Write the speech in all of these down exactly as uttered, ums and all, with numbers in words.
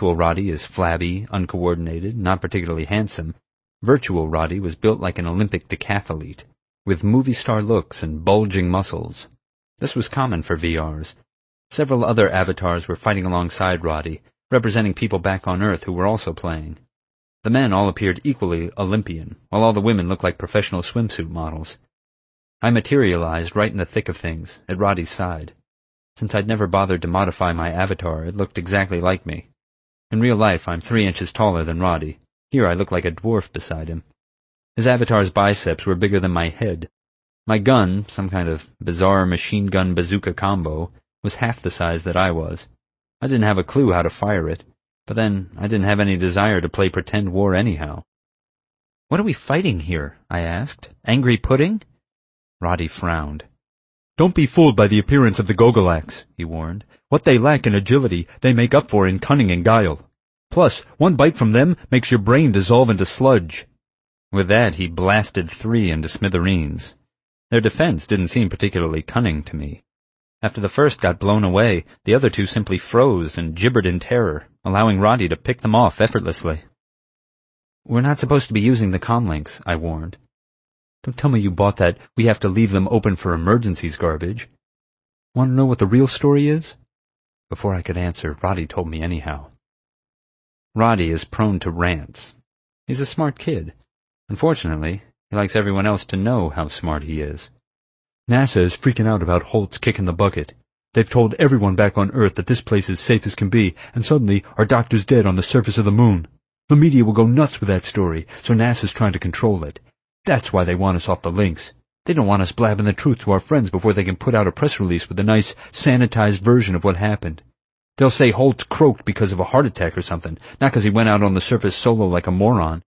Actual Roddy is flabby, uncoordinated, not particularly handsome. Virtual Roddy was built like an Olympic decathlete, with movie star looks and bulging muscles. This was common for V Rs. Several other avatars were fighting alongside Roddy, representing people back on Earth who were also playing. The men all appeared equally Olympian, while all the women looked like professional swimsuit models. I materialized right in the thick of things, at Roddy's side. Since I'd never bothered to modify my avatar, it looked exactly like me. In real life, I'm three inches taller than Roddy. Here I look like a dwarf beside him. His avatar's biceps were bigger than my head. My gun, some kind of bizarre machine gun bazooka combo, was half the size that I was. I didn't have a clue how to fire it, but then I didn't have any desire to play pretend war anyhow. "What are we fighting here?" I asked. "Angry pudding?" Roddy frowned. "Don't be fooled by the appearance of the Gogolax," he warned. "What they lack in agility, they make up for in cunning and guile. Plus, one bite from them makes your brain dissolve into sludge." With that, he blasted three into smithereens. Their defense didn't seem particularly cunning to me. After the first got blown away, the other two simply froze and gibbered in terror, allowing Roddy to pick them off effortlessly. "We're not supposed to be using the comlinks," I warned. "Don't tell me you bought that 'we have to leave them open for emergencies' garbage. Want to know what the real story is?" Before I could answer, Roddy told me anyhow. Roddy is prone to rants. He's a smart kid. Unfortunately, he likes everyone else to know how smart he is. "NASA is freaking out about Holtz kicking the bucket. They've told everyone back on Earth that this place is safe as can be, and suddenly our doctor's dead on the surface of the moon. The media will go nuts with that story, so NASA's trying to control it. That's why they want us off the links. They don't want us blabbing the truth to our friends before they can put out a press release with a nice, sanitized version of what happened. They'll say Holtz croaked because of a heart attack or something, not because he went out on the surface solo like a moron."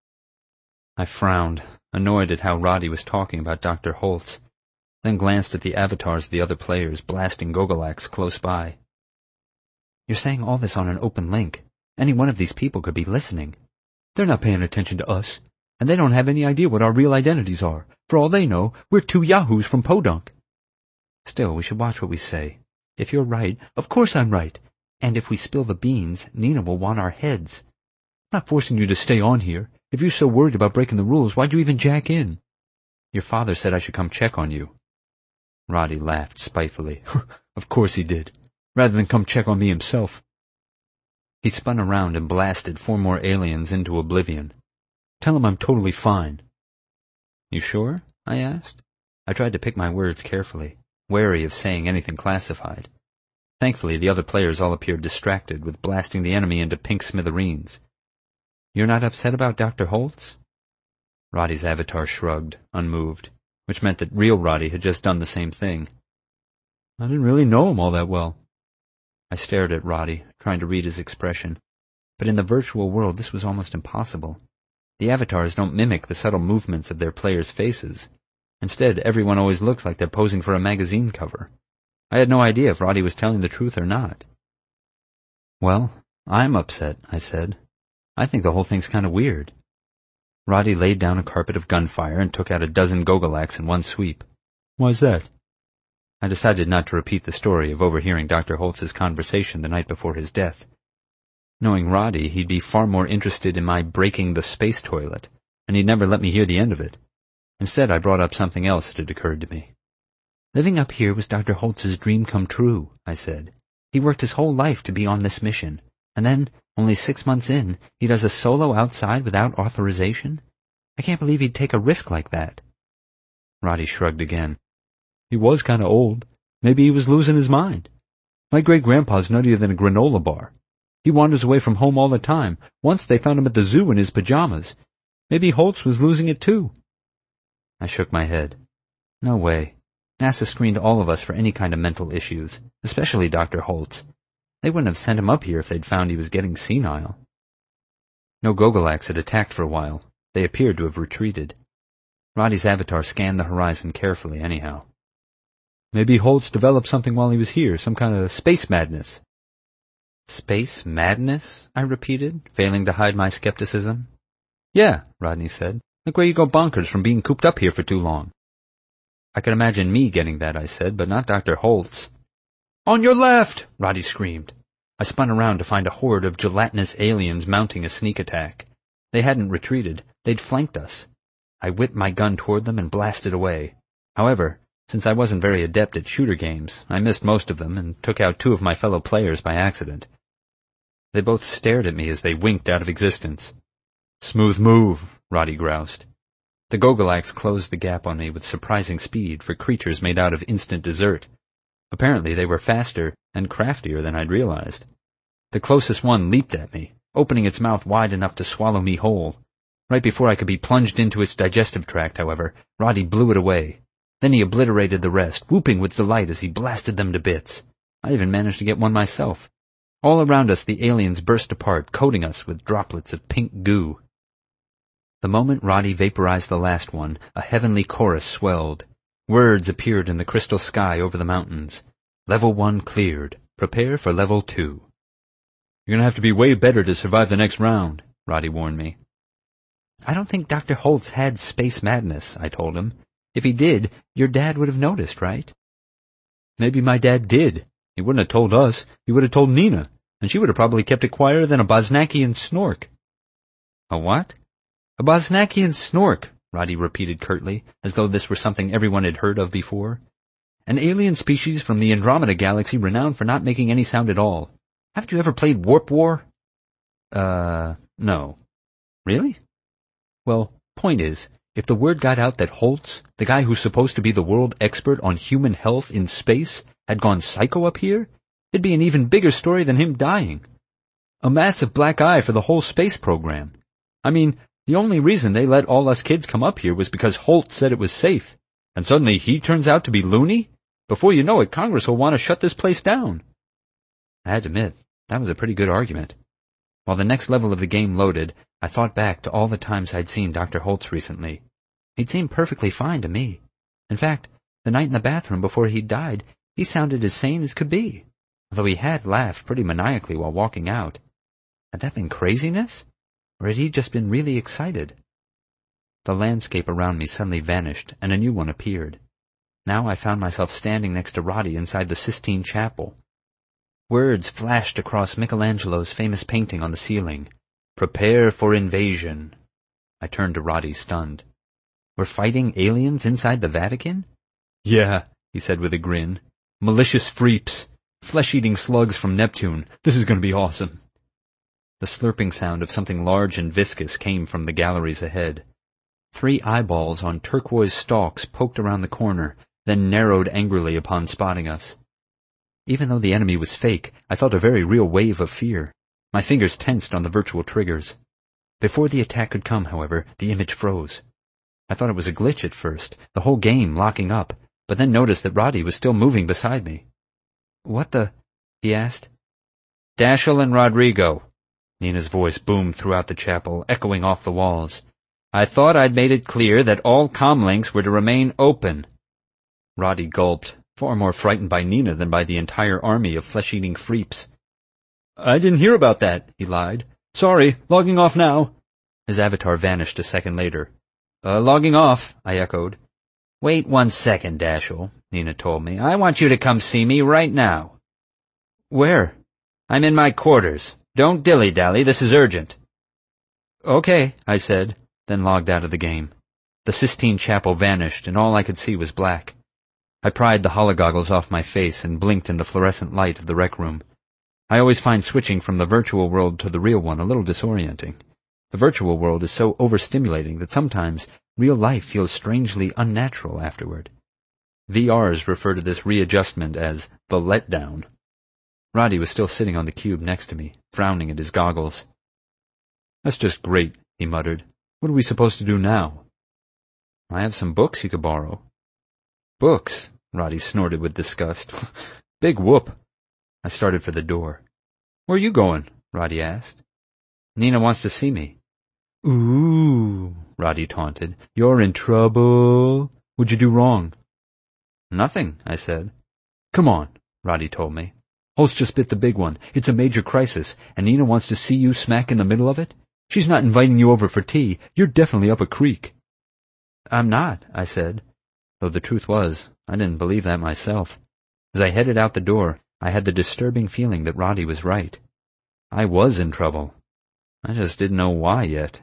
I frowned, annoyed at how Roddy was talking about Doctor Holtz, then glanced at the avatars of the other players blasting Gogolax close by. "You're saying all this on an open link. Any one of these people could be listening. They're not paying attention to us, and they don't have any idea what our real identities are. For all they know, we're two yahoos from Podunk." "Still, we should watch what we say. If you're right—" "Of course I'm right. And if we spill the beans, Nina will want our heads. I'm not forcing you to stay on here. If you're so worried about breaking the rules, why'd you even jack in?" "Your father said I should come check on you." Roddy laughed spitefully. "Of course he did. Rather than come check on me himself." He spun around and blasted four more aliens into oblivion. "Tell him I'm totally fine." "You sure?" I asked. I tried to pick my words carefully, wary of saying anything classified. Thankfully, the other players all appeared distracted with blasting the enemy into pink smithereens. "You're not upset about Doctor Holtz?" Roddy's avatar shrugged, unmoved, which meant that real Roddy had just done the same thing. "I didn't really know him all that well." I stared at Roddy, trying to read his expression. But in the virtual world, this was almost impossible. The avatars don't mimic the subtle movements of their players' faces. Instead, everyone always looks like they're posing for a magazine cover. I had no idea if Roddy was telling the truth or not. "Well, I'm upset," I said. "I think the whole thing's kind of weird." Roddy laid down a carpet of gunfire and took out a dozen Gogolax in one sweep. "Why's that?" I decided not to repeat the story of overhearing Doctor Holtz's conversation the night before his death. Knowing Roddy, he'd be far more interested in my breaking the space toilet, and he'd never let me hear the end of it. Instead, I brought up something else that had occurred to me. "Living up here was Doctor Holtz's dream come true," I said. "He worked his whole life to be on this mission, and then, only six months in, he does a solo outside without authorization? I can't believe he'd take a risk like that." Roddy shrugged again. "He was kind of old. Maybe he was losing his mind. My great-grandpa's nuttier than a granola bar. He wanders away from home all the time. Once they found him at the zoo in his pajamas. Maybe Holtz was losing it too." I shook my head. "No way. NASA screened all of us for any kind of mental issues, especially Doctor Holtz. They wouldn't have sent him up here if they'd found he was getting senile." No Gogolax had attacked for a while. They appeared to have retreated. Roddy's avatar scanned the horizon carefully anyhow. "Maybe Holtz developed something while he was here, some kind of space madness." "Space madness?" I repeated, failing to hide my skepticism. "Yeah," Rodney said. "Like where you go bonkers from being cooped up here for too long." "I could imagine me getting that," I said, "but not Doctor Holtz." "On your left!" Roddy screamed. I spun around to find a horde of gelatinous aliens mounting a sneak attack. They hadn't retreated. They'd flanked us. I whipped my gun toward them and blasted away. However, since I wasn't very adept at shooter games, I missed most of them and took out two of my fellow players by accident. They both stared at me as they winked out of existence. "Smooth move," Roddy groused. The Gogolax closed the gap on me with surprising speed for creatures made out of instant dessert. Apparently they were faster and craftier than I'd realized. The closest one leaped at me, opening its mouth wide enough to swallow me whole. Right before I could be plunged into its digestive tract, however, Roddy blew it away. Then he obliterated the rest, whooping with delight as he blasted them to bits. I even managed to get one myself. All around us the aliens burst apart, coating us with droplets of pink goo. The moment Roddy vaporized the last one, a heavenly chorus swelled. Words appeared in the crystal sky over the mountains. Level one cleared. Prepare for level two. "You're gonna have to be way better to survive the next round," Roddy warned me. "I don't think Doctor Holtz had space madness," I told him. "If he did, your dad would have noticed, right?" "Maybe my dad did. He wouldn't have told us. He would have told Nina, and she would have probably kept it quieter than a Bosnakian snork." "A what?" "A Bosnakian snork," Roddy repeated curtly, as though this were something everyone had heard of before. "An alien species from the Andromeda Galaxy renowned for not making any sound at all. Haven't you ever played Warp War?" Uh, no. "Really?" "Well, point is, if the word got out that Holtz, the guy who's supposed to be the world expert on human health in space, had gone psycho up here, it'd be an even bigger story than him dying. A massive black eye for the whole space program. I mean, the only reason they let all us kids come up here was because Holtz said it was safe, and suddenly he turns out to be loony? Before you know it, Congress will want to shut this place down." I had to admit, that was a pretty good argument. While the next level of the game loaded, I thought back to all the times I'd seen Doctor Holtz recently. He'd seemed perfectly fine to me. In fact, the night in the bathroom before he'd died, he sounded as sane as could be, although he had laughed pretty maniacally while walking out. Had that been craziness? Or had he just been really excited? The landscape around me suddenly vanished, and a new one appeared. Now I found myself standing next to Roddy inside the Sistine Chapel. Words flashed across Michelangelo's famous painting on the ceiling. "Prepare for invasion." I turned to Roddy, stunned. "We're fighting aliens inside the Vatican?" "Yeah," he said with a grin. "Malicious freeps. Flesh-eating slugs from Neptune. This is going to be awesome." The slurping sound of something large and viscous came from the galleries ahead. Three eyeballs on turquoise stalks poked around the corner, then narrowed angrily upon spotting us. Even though the enemy was fake, I felt a very real wave of fear. My fingers tensed on the virtual triggers. Before the attack could come, however, the image froze. I thought it was a glitch at first, the whole game locking up, but then noticed that Roddy was still moving beside me. "What the?" he asked. "Dashiell and Rodrigo." Nina's voice boomed throughout the chapel, echoing off the walls. "I thought I'd made it clear that all comlinks were to remain open." Roddy gulped, far more frightened by Nina than by the entire army of flesh-eating freeps. "I didn't hear about that," he lied. "Sorry, logging off now." His avatar vanished a second later. Uh, logging off, I echoed. "Wait one second, Dashiell," Nina told me. "I want you to come see me right now." "Where?" "I'm in my quarters. Don't dilly-dally, this is urgent." "Okay," I said, then logged out of the game. The Sistine Chapel vanished, and all I could see was black. I pried the hologoggles off my face and blinked in the fluorescent light of the rec room. I always find switching from the virtual world to the real one a little disorienting. The virtual world is so overstimulating that sometimes real life feels strangely unnatural afterward. V Rs refer to this readjustment as the letdown. Roddy was still sitting on the cube next to me, frowning at his goggles. "That's just great," he muttered. "What are we supposed to do now?" "I have some books you could borrow." "Books?" Roddy snorted with disgust. "Big whoop." I started for the door. "Where are you going?" Roddy asked. "Nina wants to see me." "Ooh," Roddy taunted. "You're in trouble. What'd you do wrong?" "Nothing," I said. "Come on," Roddy told me. "Holtz just bit the big one. It's a major crisis, and Nina wants to see you smack in the middle of it. She's not inviting you over for tea. You're definitely up a creek." "I'm not," I said, though the truth was, I didn't believe that myself. As I headed out the door, I had the disturbing feeling that Roddy was right. I was in trouble. I just didn't know why yet.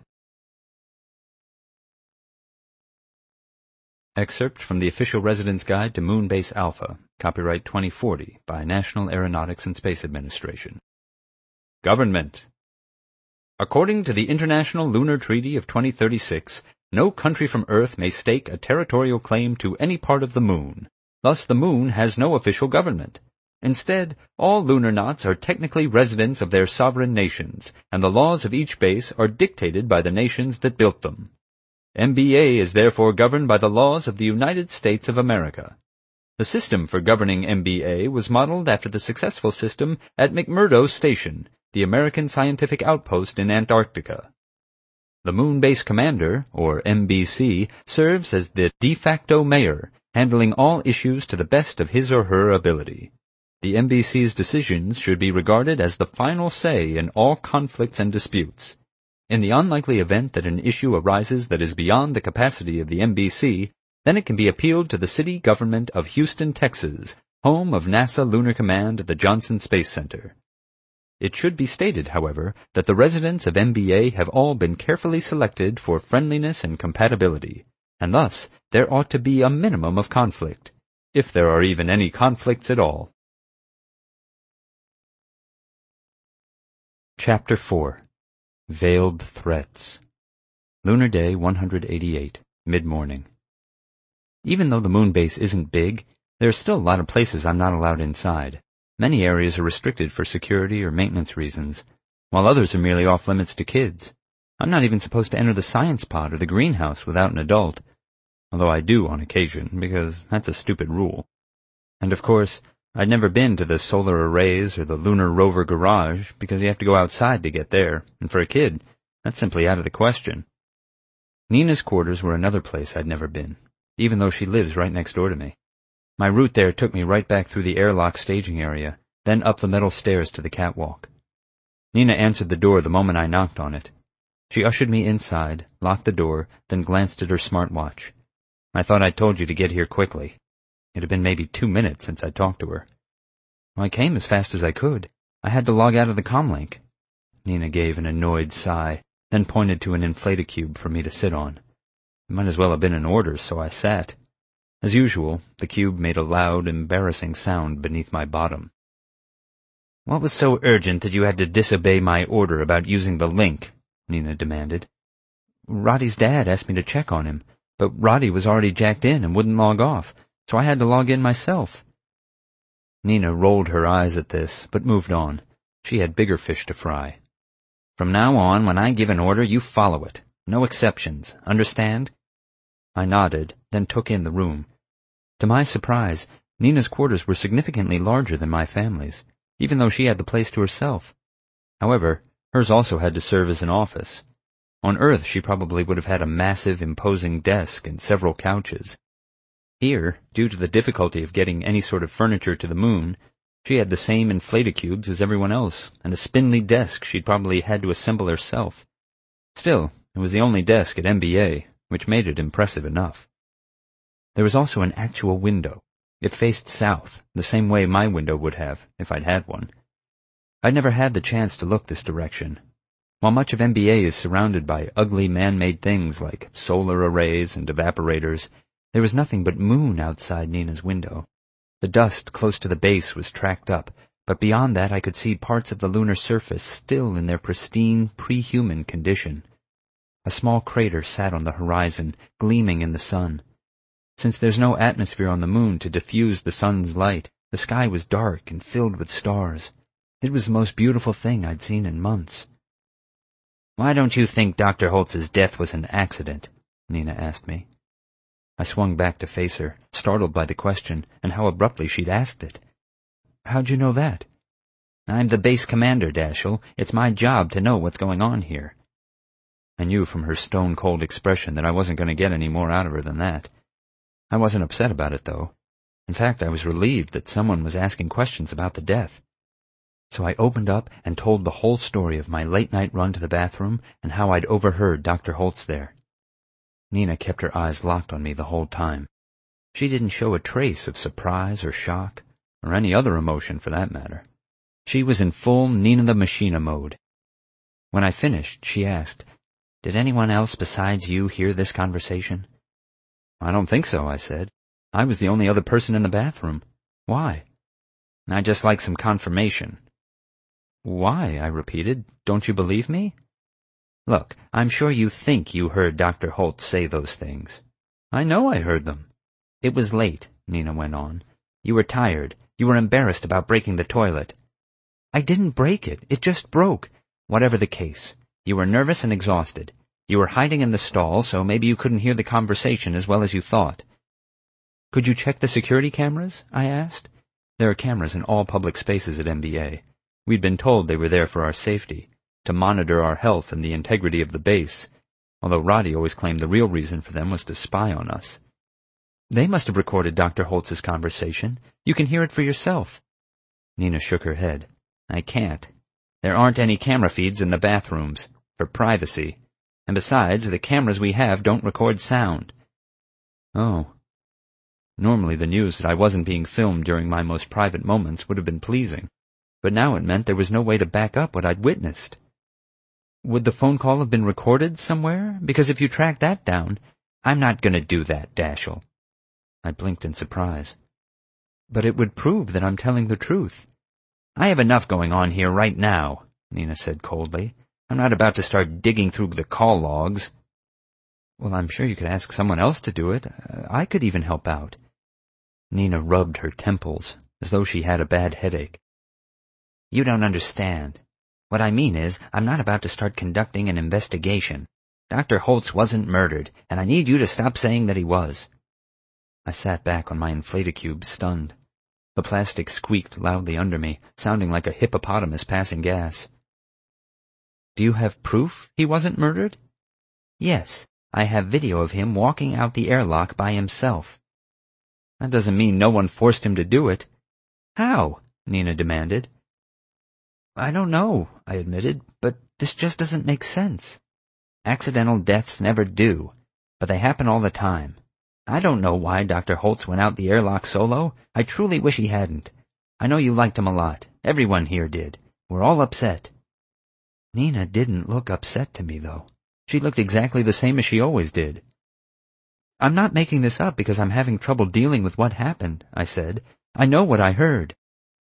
Excerpt from the Official Residence Guide to Moonbase Alpha, copyright twenty forty, by National Aeronautics and Space Administration. Government. According to the International Lunar Treaty of twenty thirty-six, no country from Earth may stake a territorial claim to any part of the Moon. Thus the Moon has no official government. Instead, all lunarnauts are technically residents of their sovereign nations, and the laws of each base are dictated by the nations that built them. M B A is therefore governed by the laws of the United States of America. The system for governing M B A was modeled after the successful system at McMurdo Station, the American scientific outpost in Antarctica. The Moon Base Commander, or M B C, serves as the de facto mayor, handling all issues to the best of his or her ability. The M B C's decisions should be regarded as the final say in all conflicts and disputes. In the unlikely event that an issue arises that is beyond the capacity of the M B C, then it can be appealed to the city government of Houston, Texas, home of NASA Lunar Command at the Johnson Space Center. It should be stated, however, that the residents of M B A have all been carefully selected for friendliness and compatibility, and thus there ought to be a minimum of conflict, if there are even any conflicts at all. Chapter four. Veiled Threats. Lunar Day one hundred eighty-eight, mid-morning. Even though the moon base isn't big, there are still a lot of places I'm not allowed inside. Many areas are restricted for security or maintenance reasons, while others are merely off-limits to kids. I'm not even supposed to enter the science pod or the greenhouse without an adult, although I do on occasion, because that's a stupid rule. And of course, I'd never been to the solar arrays or the lunar rover garage, because you have to go outside to get there, and for a kid, that's simply out of the question. Nina's quarters were another place I'd never been, even though she lives right next door to me. My route there took me right back through the airlock staging area, then up the metal stairs to the catwalk. Nina answered the door the moment I knocked on it. She ushered me inside, locked the door, then glanced at her smartwatch. I thought I'd told you to get here quickly. It had been maybe two minutes since I'd talked to her. Well, I came as fast as I could. I had to log out of the comlink. Nina gave an annoyed sigh, then pointed to an inflatacube for me to sit on. It might as well have been an order, so I sat. As usual, the cube made a loud, embarrassing sound beneath my bottom. What was so urgent that you had to disobey my order about using the link? Nina demanded. Roddy's dad asked me to check on him, but Roddy was already jacked in and wouldn't log off, so I had to log in myself. Nina rolled her eyes at this, but moved on. She had bigger fish to fry. From now on, when I give an order, you follow it. No exceptions. Understand? I nodded, then took in the room. To my surprise, Nina's quarters were significantly larger than my family's, even though she had the place to herself. However, hers also had to serve as an office. On Earth, she probably would have had a massive, imposing desk and several couches. Here, due to the difficulty of getting any sort of furniture to the moon, she had the same inflatacubes as everyone else, and a spindly desk she'd probably had to assemble herself. Still, it was the only desk at M B A, which made it impressive enough. There was also an actual window. It faced south, the same way my window would have, if I'd had one. I'd never had the chance to look this direction. While much of M B A is surrounded by ugly man-made things like solar arrays and evaporators, there was nothing but moon outside Nina's window. The dust close to the base was tracked up, but beyond that I could see parts of the lunar surface still in their pristine, pre-human condition. A small crater sat on the horizon, gleaming in the sun. Since there's no atmosphere on the moon to diffuse the sun's light, the sky was dark and filled with stars. It was the most beautiful thing I'd seen in months. Why don't you think Doctor Holtz's death was an accident? Nina asked me. I swung back to face her, startled by the question and how abruptly she'd asked it. How'd you know that? I'm the base commander, Dashiell. It's my job to know what's going on here. I knew from her stone-cold expression that I wasn't going to get any more out of her than that. I wasn't upset about it, though. In fact, I was relieved that someone was asking questions about the death. So I opened up and told the whole story of my late-night run to the bathroom and how I'd overheard Doctor Holtz there. Nina kept her eyes locked on me the whole time. She didn't show a trace of surprise or shock, or any other emotion for that matter. She was in full Nina the Machina mode. When I finished, she asked, "Did anyone else besides you hear this conversation?" "I don't think so," I said. "I was the only other person in the bathroom. Why?" "I'd just like some confirmation." "Why?" I repeated. "Don't you believe me?" "Look, I'm sure you think you heard Doctor Holtz say those things." "I know I heard them." "It was late," Nina went on. "You were tired. You were embarrassed about breaking the toilet." "I didn't break it. It just broke." "Whatever the case, you were nervous and exhausted. You were hiding in the stall, so maybe you couldn't hear the conversation as well as you thought." "Could you check the security cameras?" I asked. There are cameras in all public spaces at M B A. We'd been told they were there for our safety, to monitor our health and the integrity of the base, although Roddy always claimed the real reason for them was to spy on us. "They must have recorded Doctor Holtz's conversation. You can hear it for yourself." Nina shook her head. "I can't. There aren't any camera feeds in the bathrooms, for privacy. And besides, the cameras we have don't record sound." Oh. Normally the news that I wasn't being filmed during my most private moments would have been pleasing, but now it meant there was no way to back up what I'd witnessed. "Would the phone call have been recorded somewhere? Because if you track that down—" "I'm not going to do that, Daschle." I blinked in surprise. "But it would prove that I'm telling the truth." "I have enough going on here right now," Nina said coldly. "I'm not about to start digging through the call logs." "Well, I'm sure you could ask someone else to do it. I could even help out." Nina rubbed her temples, as though she had a bad headache. "You don't understand. What I mean is, I'm not about to start conducting an investigation. Doctor Holtz wasn't murdered, and I need you to stop saying that he was." I sat back on my inflatacube, stunned. The plastic squeaked loudly under me, sounding like a hippopotamus passing gas. "Do you have proof he wasn't murdered?" "Yes, I have video of him walking out the airlock by himself." "That doesn't mean no one forced him to do it." "How?" Nina demanded. "I don't know," I admitted, "but this just doesn't make sense. Accidental deaths never do, but they happen all the time. I don't know why Doctor Holtz went out the airlock solo. I truly wish he hadn't. I know you liked him a lot. Everyone here did. We're all upset." Nina didn't look upset to me, though. She looked exactly the same as she always did. "I'm not making this up because I'm having trouble dealing with what happened," I said. "I know what I heard."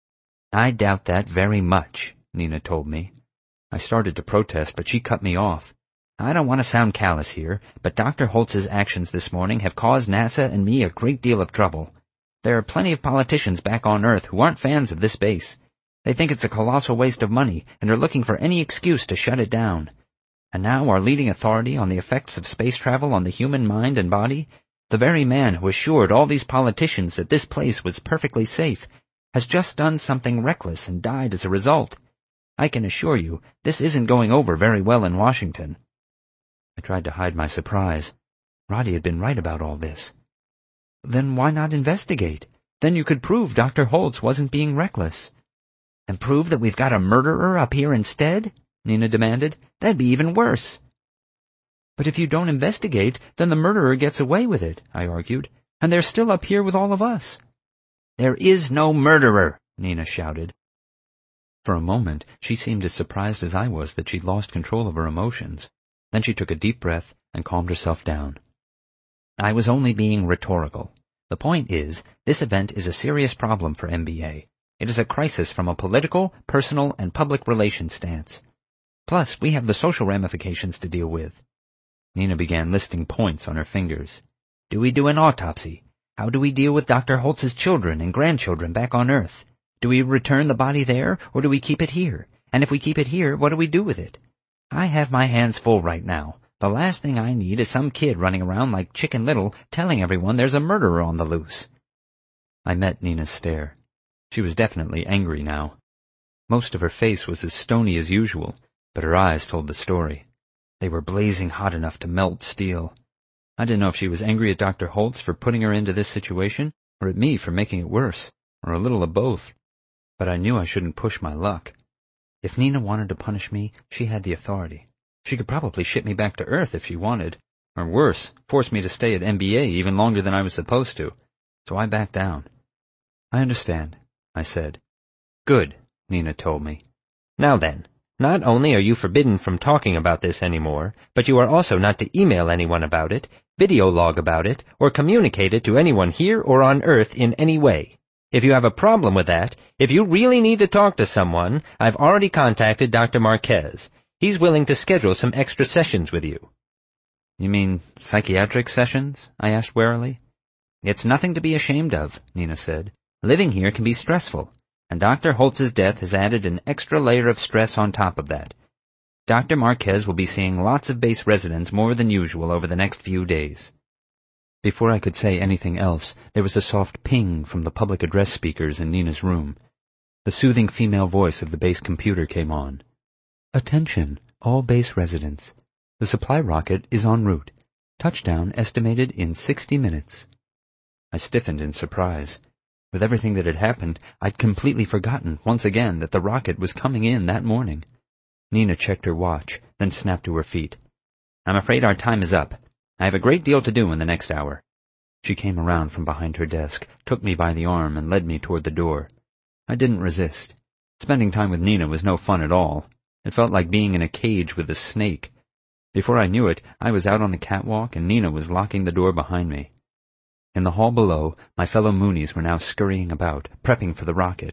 "I doubt that very much," Nina told me. I started to protest, but she cut me off. "I don't want to sound callous here, but Doctor Holtz's actions this morning have caused NASA and me a great deal of trouble. There are plenty of politicians back on Earth who aren't fans of this base. They think it's a colossal waste of money and are looking for any excuse to shut it down. And now our leading authority on the effects of space travel on the human mind and body, the very man who assured all these politicians that this place was perfectly safe, has just done something reckless and died as a result. I can assure you, this isn't going over very well in Washington." I tried to hide my surprise. Roddy had been right about all this. "Then why not investigate? Then you could prove Doctor Holtz wasn't being reckless." "And prove that we've got a murderer up here instead?" Nina demanded. "That'd be even worse." "But if you don't investigate, then the murderer gets away with it," I argued, "and they're still up here with all of us." "There is no murderer," Nina shouted. For a moment, she seemed as surprised as I was that she'd lost control of her emotions. Then she took a deep breath and calmed herself down. "I was only being rhetorical. The point is, this event is a serious problem for M B A. It is a crisis from a political, personal, and public relations stance. Plus, we have the social ramifications to deal with." Nina began listing points on her fingers. "Do we do an autopsy? How do we deal with Doctor Holtz's children and grandchildren back on Earth? Do we return the body there, or do we keep it here? And if we keep it here, what do we do with it? I have my hands full right now. The last thing I need is some kid running around like Chicken Little telling everyone there's a murderer on the loose." I met Nina's stare. She was definitely angry now. Most of her face was as stony as usual, but her eyes told the story. They were blazing hot enough to melt steel. I didn't know if she was angry at Doctor Holtz for putting her into this situation, or at me for making it worse, or a little of both. But I knew I shouldn't push my luck. If Nina wanted to punish me, she had the authority. She could probably ship me back to Earth if she wanted, or worse, force me to stay at M B A even longer than I was supposed to. So I backed down. "I understand. I said. Good, Nina told me. Now then, not only are you forbidden from talking about this anymore, but you are also not to email anyone about it, video log about it, or communicate it to anyone here or on Earth in any way. If you have a problem with that, if you really need to talk to someone, I've already contacted Doctor Marquez. He's willing to schedule some extra sessions with you. You mean psychiatric sessions? I asked warily. It's nothing to be ashamed of, Nina said. Living here can be stressful, and Doctor Holtz's death has added an extra layer of stress on top of that. Doctor Marquez will be seeing lots of base residents more than usual over the next few days. Before I could say anything else, there was a soft ping from the public address speakers in Nina's room. The soothing female voice of the base computer came on. Attention, all base residents. The supply rocket is en route. Touchdown estimated in sixty minutes. I stiffened in surprise. With everything that had happened, I'd completely forgotten, once again, that the rocket was coming in that morning. Nina checked her watch, then snapped to her feet. I'm afraid our time is up. I have a great deal to do in the next hour. She came around from behind her desk, took me by the arm, and led me toward the door. I didn't resist. Spending time with Nina was no fun at all. It felt like being in a cage with a snake. Before I knew it, I was out on the catwalk, and Nina was locking the door behind me. In the hall below, my fellow Moonies were now scurrying about, prepping for the rocket.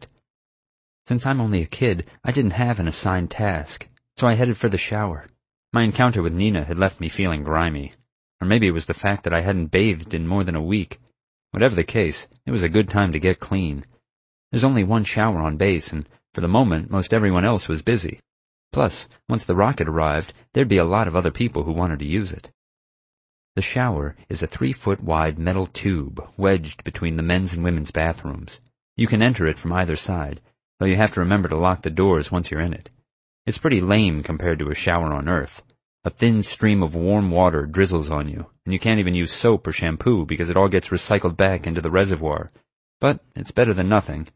Since I'm only a kid, I didn't have an assigned task, so I headed for the shower. My encounter with Nina had left me feeling grimy. Or maybe it was the fact that I hadn't bathed in more than a week. Whatever the case, it was a good time to get clean. There's only one shower on base, and for the moment, most everyone else was busy. Plus, once the rocket arrived, there'd be a lot of other people who wanted to use it. The shower is a three-foot-wide metal tube wedged between the men's and women's bathrooms. You can enter it from either side, though you have to remember to lock the doors once you're in it. It's pretty lame compared to a shower on Earth. A thin stream of warm water drizzles on you, and you can't even use soap or shampoo because it all gets recycled back into the reservoir. But it's better than nothing.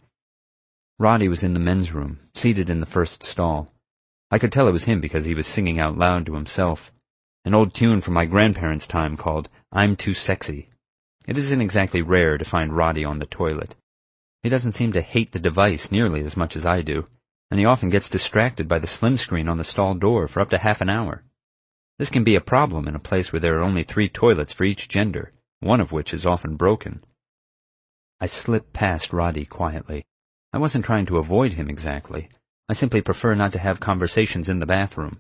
Roddy was in the men's room, seated in the first stall. I could tell it was him because he was singing out loud to himself. An old tune from my grandparents' time called I'm Too Sexy. It isn't exactly rare to find Roddy on the toilet. He doesn't seem to hate the device nearly as much as I do, and he often gets distracted by the slim screen on the stall door for up to half an hour. This can be a problem in a place where there are only three toilets for each gender, one of which is often broken. I slipped past Roddy quietly. I wasn't trying to avoid him exactly. I simply prefer not to have conversations in the bathroom.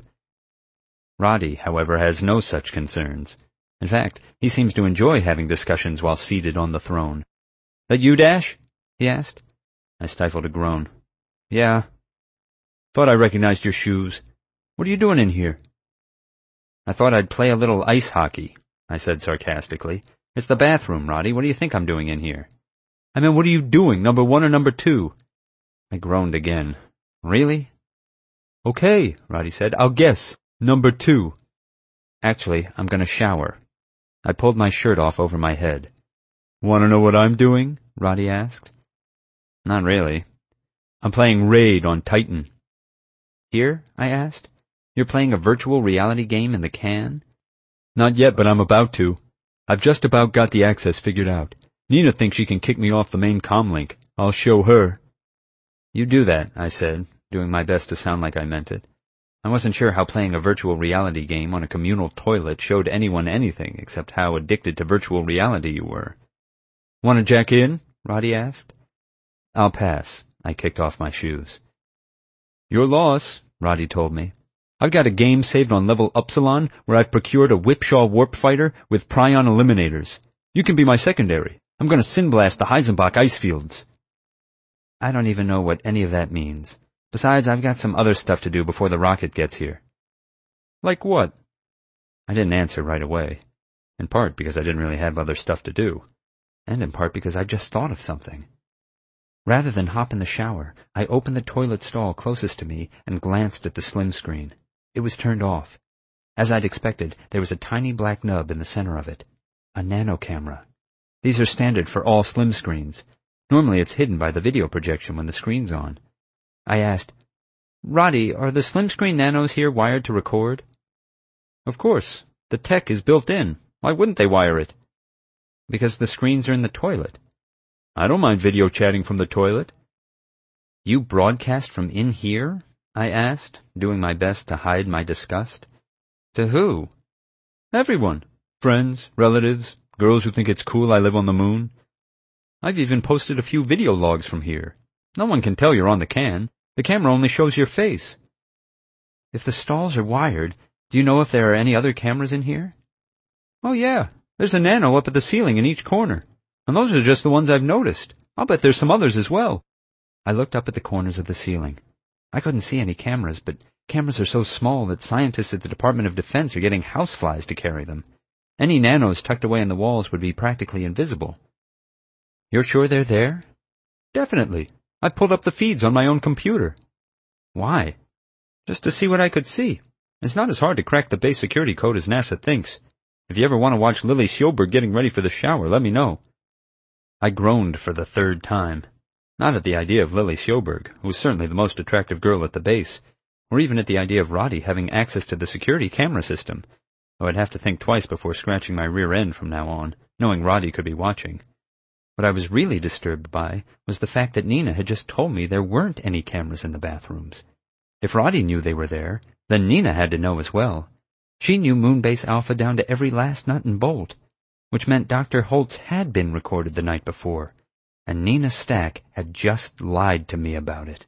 Roddy, however, has no such concerns. In fact, he seems to enjoy having discussions while seated on the throne. That you, Dash? He asked. I stifled a groan. Yeah. Thought I recognized your shoes. What are you doing in here? I thought I'd play a little ice hockey, I said sarcastically. It's the bathroom, Roddy. What do you think I'm doing in here? I mean, what are you doing, number one or number two? I groaned again. Really? Okay, Roddy said. I'll guess. Number two. Actually, I'm going to shower. I pulled my shirt off over my head. Want to know what I'm doing? Roddy asked. Not really. I'm playing Raid on Titan. Here? I asked. You're playing a virtual reality game in the can? Not yet, but I'm about to. I've just about got the access figured out. Nina thinks she can kick me off the main comlink. I'll show her. You do that, I said, doing my best to sound like I meant it. I wasn't sure how playing a virtual reality game on a communal toilet showed anyone anything except how addicted to virtual reality you were. Want to jack in? Roddy asked. I'll pass. I kicked off my shoes. Your loss, Roddy told me. I've got a game saved on level Upsilon where I've procured a Whipshaw warp fighter with prion eliminators. You can be my secondary. I'm going to sin-blast the Heisenbach ice fields. I don't even know what any of that means. Besides, I've got some other stuff to do before the rocket gets here. Like what? I didn't answer right away, in part because I didn't really have other stuff to do, and in part because I just thought of something. Rather than hop in the shower, I opened the toilet stall closest to me and glanced at the slim screen. It was turned off. As I'd expected, there was a tiny black nub in the center of it. A nano camera. These are standard for all slim screens. Normally it's hidden by the video projection when the screen's on. I asked, Roddy, are the slim screen nanos here wired to record? Of course. The tech is built in. Why wouldn't they wire it? Because the screens are in the toilet. I don't mind video chatting from the toilet. You broadcast from in here? I asked, doing my best to hide my disgust. To who? Everyone. Friends, relatives, girls who think it's cool I live on the moon. I've even posted a few video logs from here. No one can tell you're on the can. The camera only shows your face. If the stalls are wired, do you know if there are any other cameras in here? Oh yeah, there's a nano up at the ceiling in each corner. And those are just the ones I've noticed. I'll bet there's some others as well. I looked up at the corners of the ceiling. I couldn't see any cameras, but cameras are so small that scientists at the Department of Defense are getting houseflies to carry them. Any nanos tucked away in the walls would be practically invisible. You're sure they're there? Definitely. I've pulled up the feeds on my own computer. Why? Just to see what I could see. It's not as hard to crack the base security code as NASA thinks. If you ever want to watch Lily Sjoberg getting ready for the shower, let me know. I groaned for the third time. Not at the idea of Lily Sjoberg, who was certainly the most attractive girl at the base, or even at the idea of Roddy having access to the security camera system, though I'd have to think twice before scratching my rear end from now on, knowing Roddy could be watching. What I was really disturbed by was the fact that Nina had just told me there weren't any cameras in the bathrooms. If Roddy knew they were there, then Nina had to know as well. She knew Moonbase Alpha down to every last nut and bolt, which meant Doctor Holtz had been recorded the night before, and Nina Stack had just lied to me about it.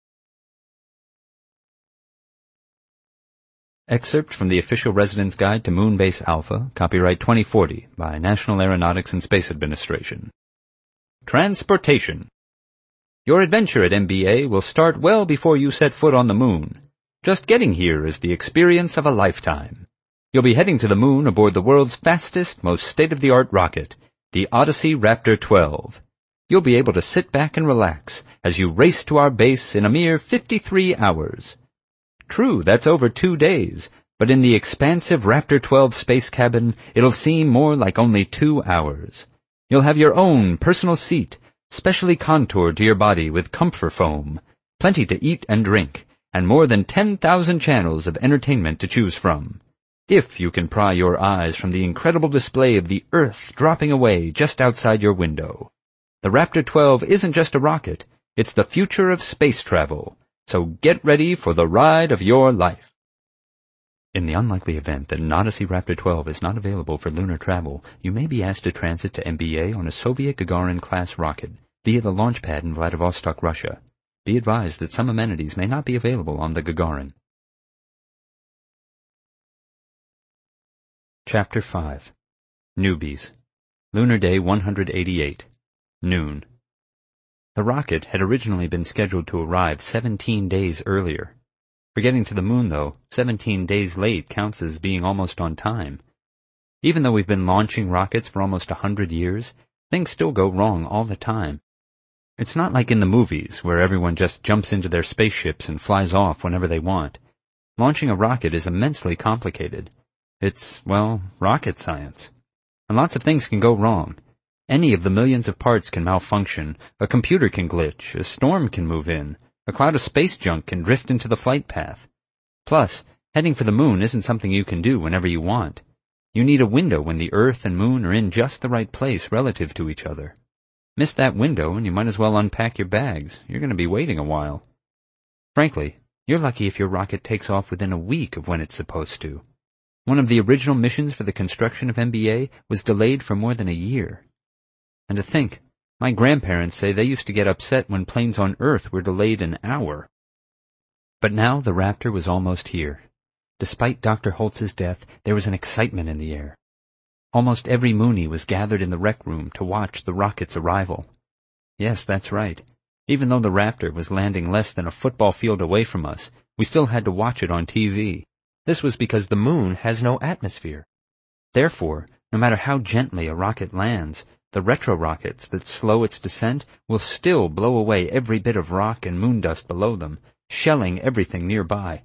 Excerpt from the Official Residence Guide to Moonbase Alpha, copyright twenty forty, by National Aeronautics and Space Administration. Transportation. Your adventure at M B A will start well before you set foot on the moon. Just getting here is the experience of a lifetime. You'll be heading to the moon aboard the world's fastest, most state-of-the-art rocket, the Odyssey Raptor twelve. You'll be able to sit back and relax as you race to our base in a mere fifty-three hours. True, that's over two days, but in the expansive Raptor twelve space cabin, it'll seem more like only two hours. You'll have your own personal seat, specially contoured to your body with comfort foam, plenty to eat and drink, and more than ten thousand channels of entertainment to choose from. If you can pry your eyes from the incredible display of the Earth dropping away just outside your window. The Raptor twelve isn't just a rocket, it's the future of space travel, so get ready for the ride of your life. In the unlikely event that an Odyssey Raptor twelve is not available for lunar travel, you may be asked to transit to M B A on a Soviet Gagarin-class rocket via the launch pad in Vladivostok, Russia. Be advised that some amenities may not be available on the Gagarin. Chapter five. Newbies. Lunar Day one hundred eighty-eight. Noon. The rocket had originally been scheduled to arrive seventeen days earlier. For getting to the moon, though, seventeen days late counts as being almost on time. Even though we've been launching rockets for almost a hundred years, things still go wrong all the time. It's not like in the movies, where everyone just jumps into their spaceships and flies off whenever they want. Launching a rocket is immensely complicated. It's, well, rocket science. And lots of things can go wrong. Any of the millions of parts can malfunction, a computer can glitch, a storm can move in, a cloud of space junk can drift into the flight path. Plus, heading for the moon isn't something you can do whenever you want. You need a window when the Earth and moon are in just the right place relative to each other. Miss that window and you might as well unpack your bags. You're going to be waiting a while. Frankly, you're lucky if your rocket takes off within a week of when it's supposed to. One of the original missions for the construction of M B A was delayed for more than a year. And to think, my grandparents say they used to get upset when planes on Earth were delayed an hour. But now the Raptor was almost here. Despite Doctor Holtz's death, there was an excitement in the air. Almost every Moonie was gathered in the rec room to watch the rocket's arrival. Yes, that's right. Even though the Raptor was landing less than a football field away from us, we still had to watch it on T V. This was because the moon has no atmosphere. Therefore, no matter how gently a rocket lands, the retro-rockets that slow its descent will still blow away every bit of rock and moon dust below them, shelling everything nearby.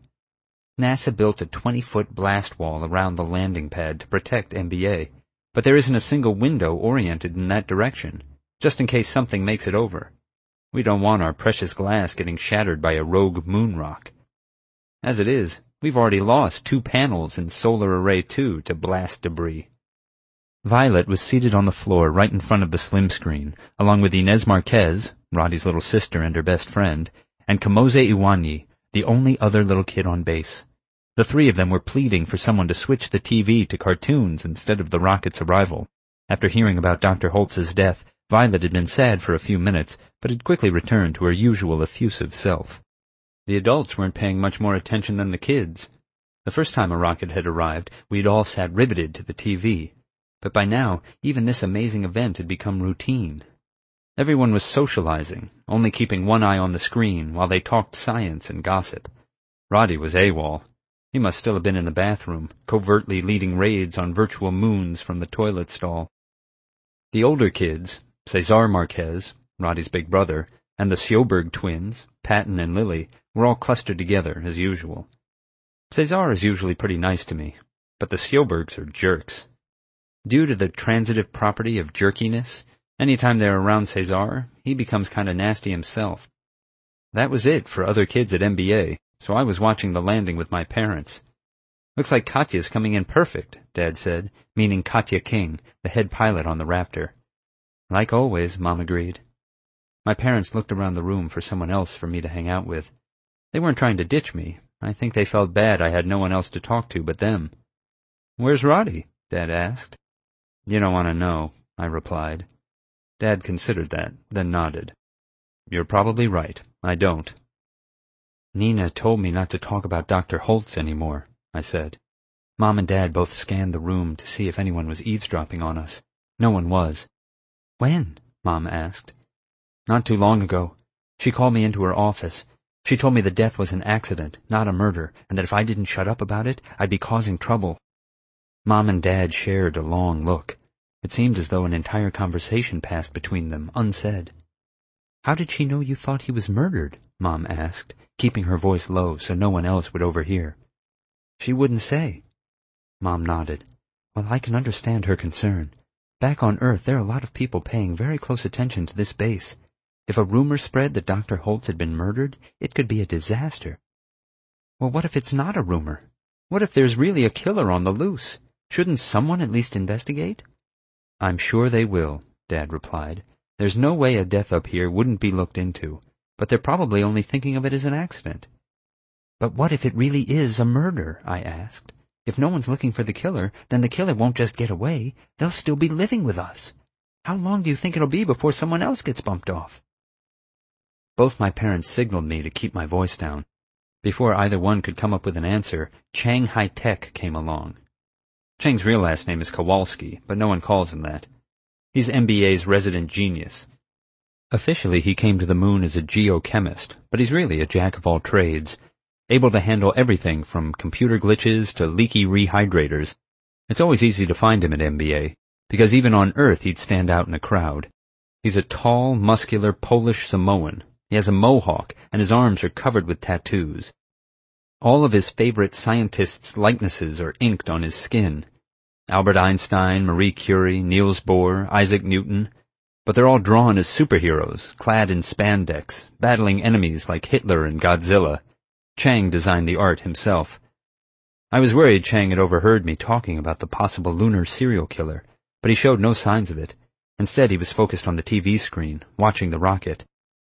NASA built a twenty-foot blast wall around the landing pad to protect M B A, but there isn't a single window oriented in that direction, just in case something makes it over. We don't want our precious glass getting shattered by a rogue moon rock. As it is, we've already lost two panels in Solar Array two to blast debris. Violet was seated on the floor right in front of the slim screen, along with Inez Marquez, Roddy's little sister and her best friend, and Kamoze Iwanyi, the only other little kid on base. The three of them were pleading for someone to switch the T V to cartoons instead of the rocket's arrival. After hearing about Doctor Holtz's death, Violet had been sad for a few minutes, but had quickly returned to her usual effusive self. The adults weren't paying much more attention than the kids. The first time a rocket had arrived, we had all sat riveted to the T V. But by now, even this amazing event had become routine. Everyone was socializing, only keeping one eye on the screen while they talked science and gossip. Roddy was AWOL. He must still have been in the bathroom, covertly leading raids on virtual moons from the toilet stall. The older kids, Cesar Marquez, Roddy's big brother, and the Sjoberg twins, Patton and Lily, were all clustered together, as usual. Cesar is usually pretty nice to me, but the Sjobergs are jerks. Due to the transitive property of jerkiness, any time they're around Cesar, he becomes kinda nasty himself. That was it for other kids at M B A, so I was watching the landing with my parents. "Looks like Katya's coming in perfect," Dad said, meaning Katya King, the head pilot on the Raptor. "Like always," Mom agreed. My parents looked around the room for someone else for me to hang out with. They weren't trying to ditch me. I think they felt bad I had no one else to talk to but them. "Where's Roddy?" Dad asked. "You don't want to know," I replied. Dad considered that, then nodded. "You're probably right. I don't." "Nina told me not to talk about Doctor Holtz anymore," I said. Mom and Dad both scanned the room to see if anyone was eavesdropping on us. No one was. "When?" Mom asked. "Not too long ago. She called me into her office. She told me the death was an accident, not a murder, and that if I didn't shut up about it, I'd be causing trouble." Mom and Dad shared a long look. It seemed as though an entire conversation passed between them, unsaid. "How did she know you thought he was murdered?" Mom asked, keeping her voice low so no one else would overhear. "She wouldn't say." Mom nodded. "Well, I can understand her concern. Back on Earth, there are a lot of people paying very close attention to this base. If a rumor spread that Doctor Holtz had been murdered, it could be a disaster." "Well, what if it's not a rumor? What if there's really a killer on the loose? Shouldn't someone at least investigate?" "I'm sure they will," Dad replied. "There's no way a death up here wouldn't be looked into, but they're probably only thinking of it as an accident." "But what if it really is a murder?" I asked. "If no one's looking for the killer, then the killer won't just get away. They'll still be living with us. How long do you think it'll be before someone else gets bumped off?" Both my parents signaled me to keep my voice down. Before either one could come up with an answer, Chang High-Tech came along. Chang's real last name is Kowalski, but no one calls him that. He's M B A's resident genius. Officially, he came to the moon as a geochemist, but he's really a jack of all trades, able to handle everything from computer glitches to leaky rehydrators. It's always easy to find him at M B A, because even on Earth he'd stand out in a crowd. He's a tall, muscular Polish Samoan. He has a mohawk, and his arms are covered with tattoos. All of his favorite scientists' likenesses are inked on his skin. Albert Einstein, Marie Curie, Niels Bohr, Isaac Newton. But they're all drawn as superheroes, clad in spandex, battling enemies like Hitler and Godzilla. Chang designed the art himself. I was worried Chang had overheard me talking about the possible lunar serial killer, but he showed no signs of it. Instead, he was focused on the T V screen, watching the rocket.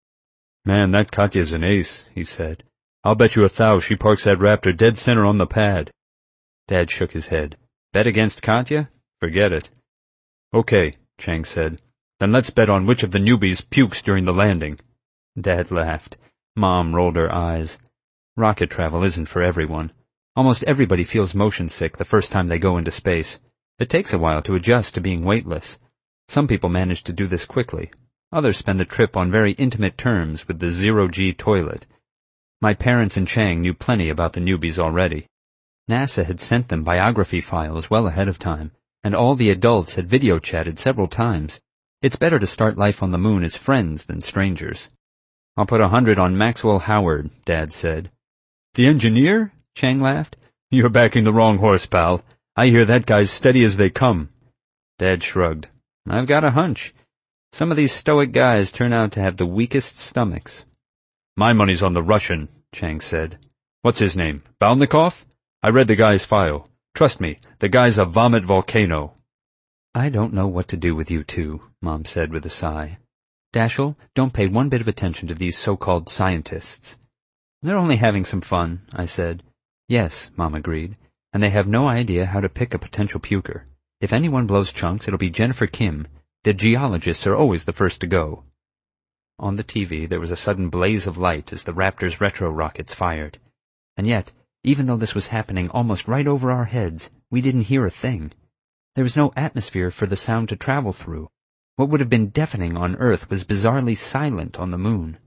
"Man, that Katya's an ace," he said. "I'll bet you a thou she parks that Raptor dead center on the pad." Dad shook his head. "Bet against Katya? Forget it." "Okay," Chang said. "Then let's bet on which of the newbies pukes during the landing." Dad laughed. Mom rolled her eyes. Rocket travel isn't for everyone. Almost everybody feels motion sick the first time they go into space. It takes a while to adjust to being weightless. Some people manage to do this quickly. Others spend the trip on very intimate terms with the zero-G toilet. My parents and Chang knew plenty about the newbies already. NASA had sent them biography files well ahead of time, and all the adults had video chatted several times. It's better to start life on the moon as friends than strangers. "I'll put a hundred on Maxwell Howard," Dad said. "The engineer?" Chang laughed. "You're backing the wrong horse, pal. I hear that guy's steady as they come." Dad shrugged. "I've got a hunch. Some of these stoic guys turn out to have the weakest stomachs." "My money's on the Russian," Chang said. "What's his name? Balnikov? I read the guy's file. Trust me, the guy's a vomit volcano." I don't know what to do with you two, Mom said with a sigh. Dashiell, don't pay one bit of attention to these so-called scientists. They're only having some fun, I said. Yes, Mom agreed, and they have no idea how to pick a potential puker. If anyone blows chunks, it'll be Jennifer Kim. The geologists are always the first to go. On the T V, there was a sudden blaze of light as the Raptor's retro rockets fired. And yet, even though this was happening almost right over our heads, we didn't hear a thing. There was no atmosphere for the sound to travel through. What would have been deafening on Earth was bizarrely silent on the moon.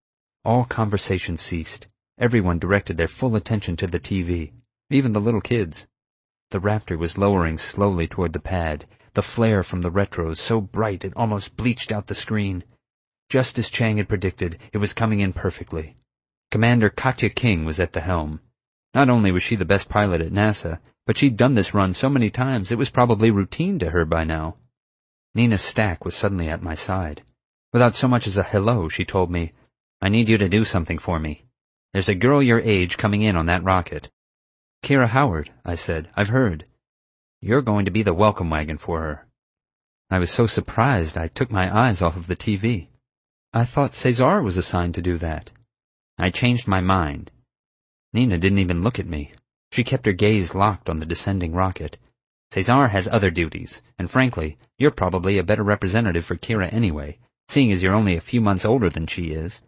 All conversation ceased. Everyone directed their full attention to the T V, even the little kids. The Raptor was lowering slowly toward the pad, the flare from the retros so bright it almost bleached out the screen. Just as Chang had predicted, it was coming in perfectly. Commander Katja King was at the helm. Not only was she the best pilot at NASA, but she'd done this run so many times it was probably routine to her by now. Nina Stack was suddenly at my side. Without so much as a hello, she told me, I need you to do something for me. There's a girl your age coming in on that rocket. Kira Howard, I said, I've heard. You're going to be the welcome wagon for her. I was so surprised I took my eyes off of the T V. I thought Cesar was assigned to do that. I changed my mind. Nina didn't even look at me. She kept her gaze locked on the descending rocket. Cesar has other duties, and frankly, you're probably a better representative for Kira anyway, seeing as you're only a few months older than she is.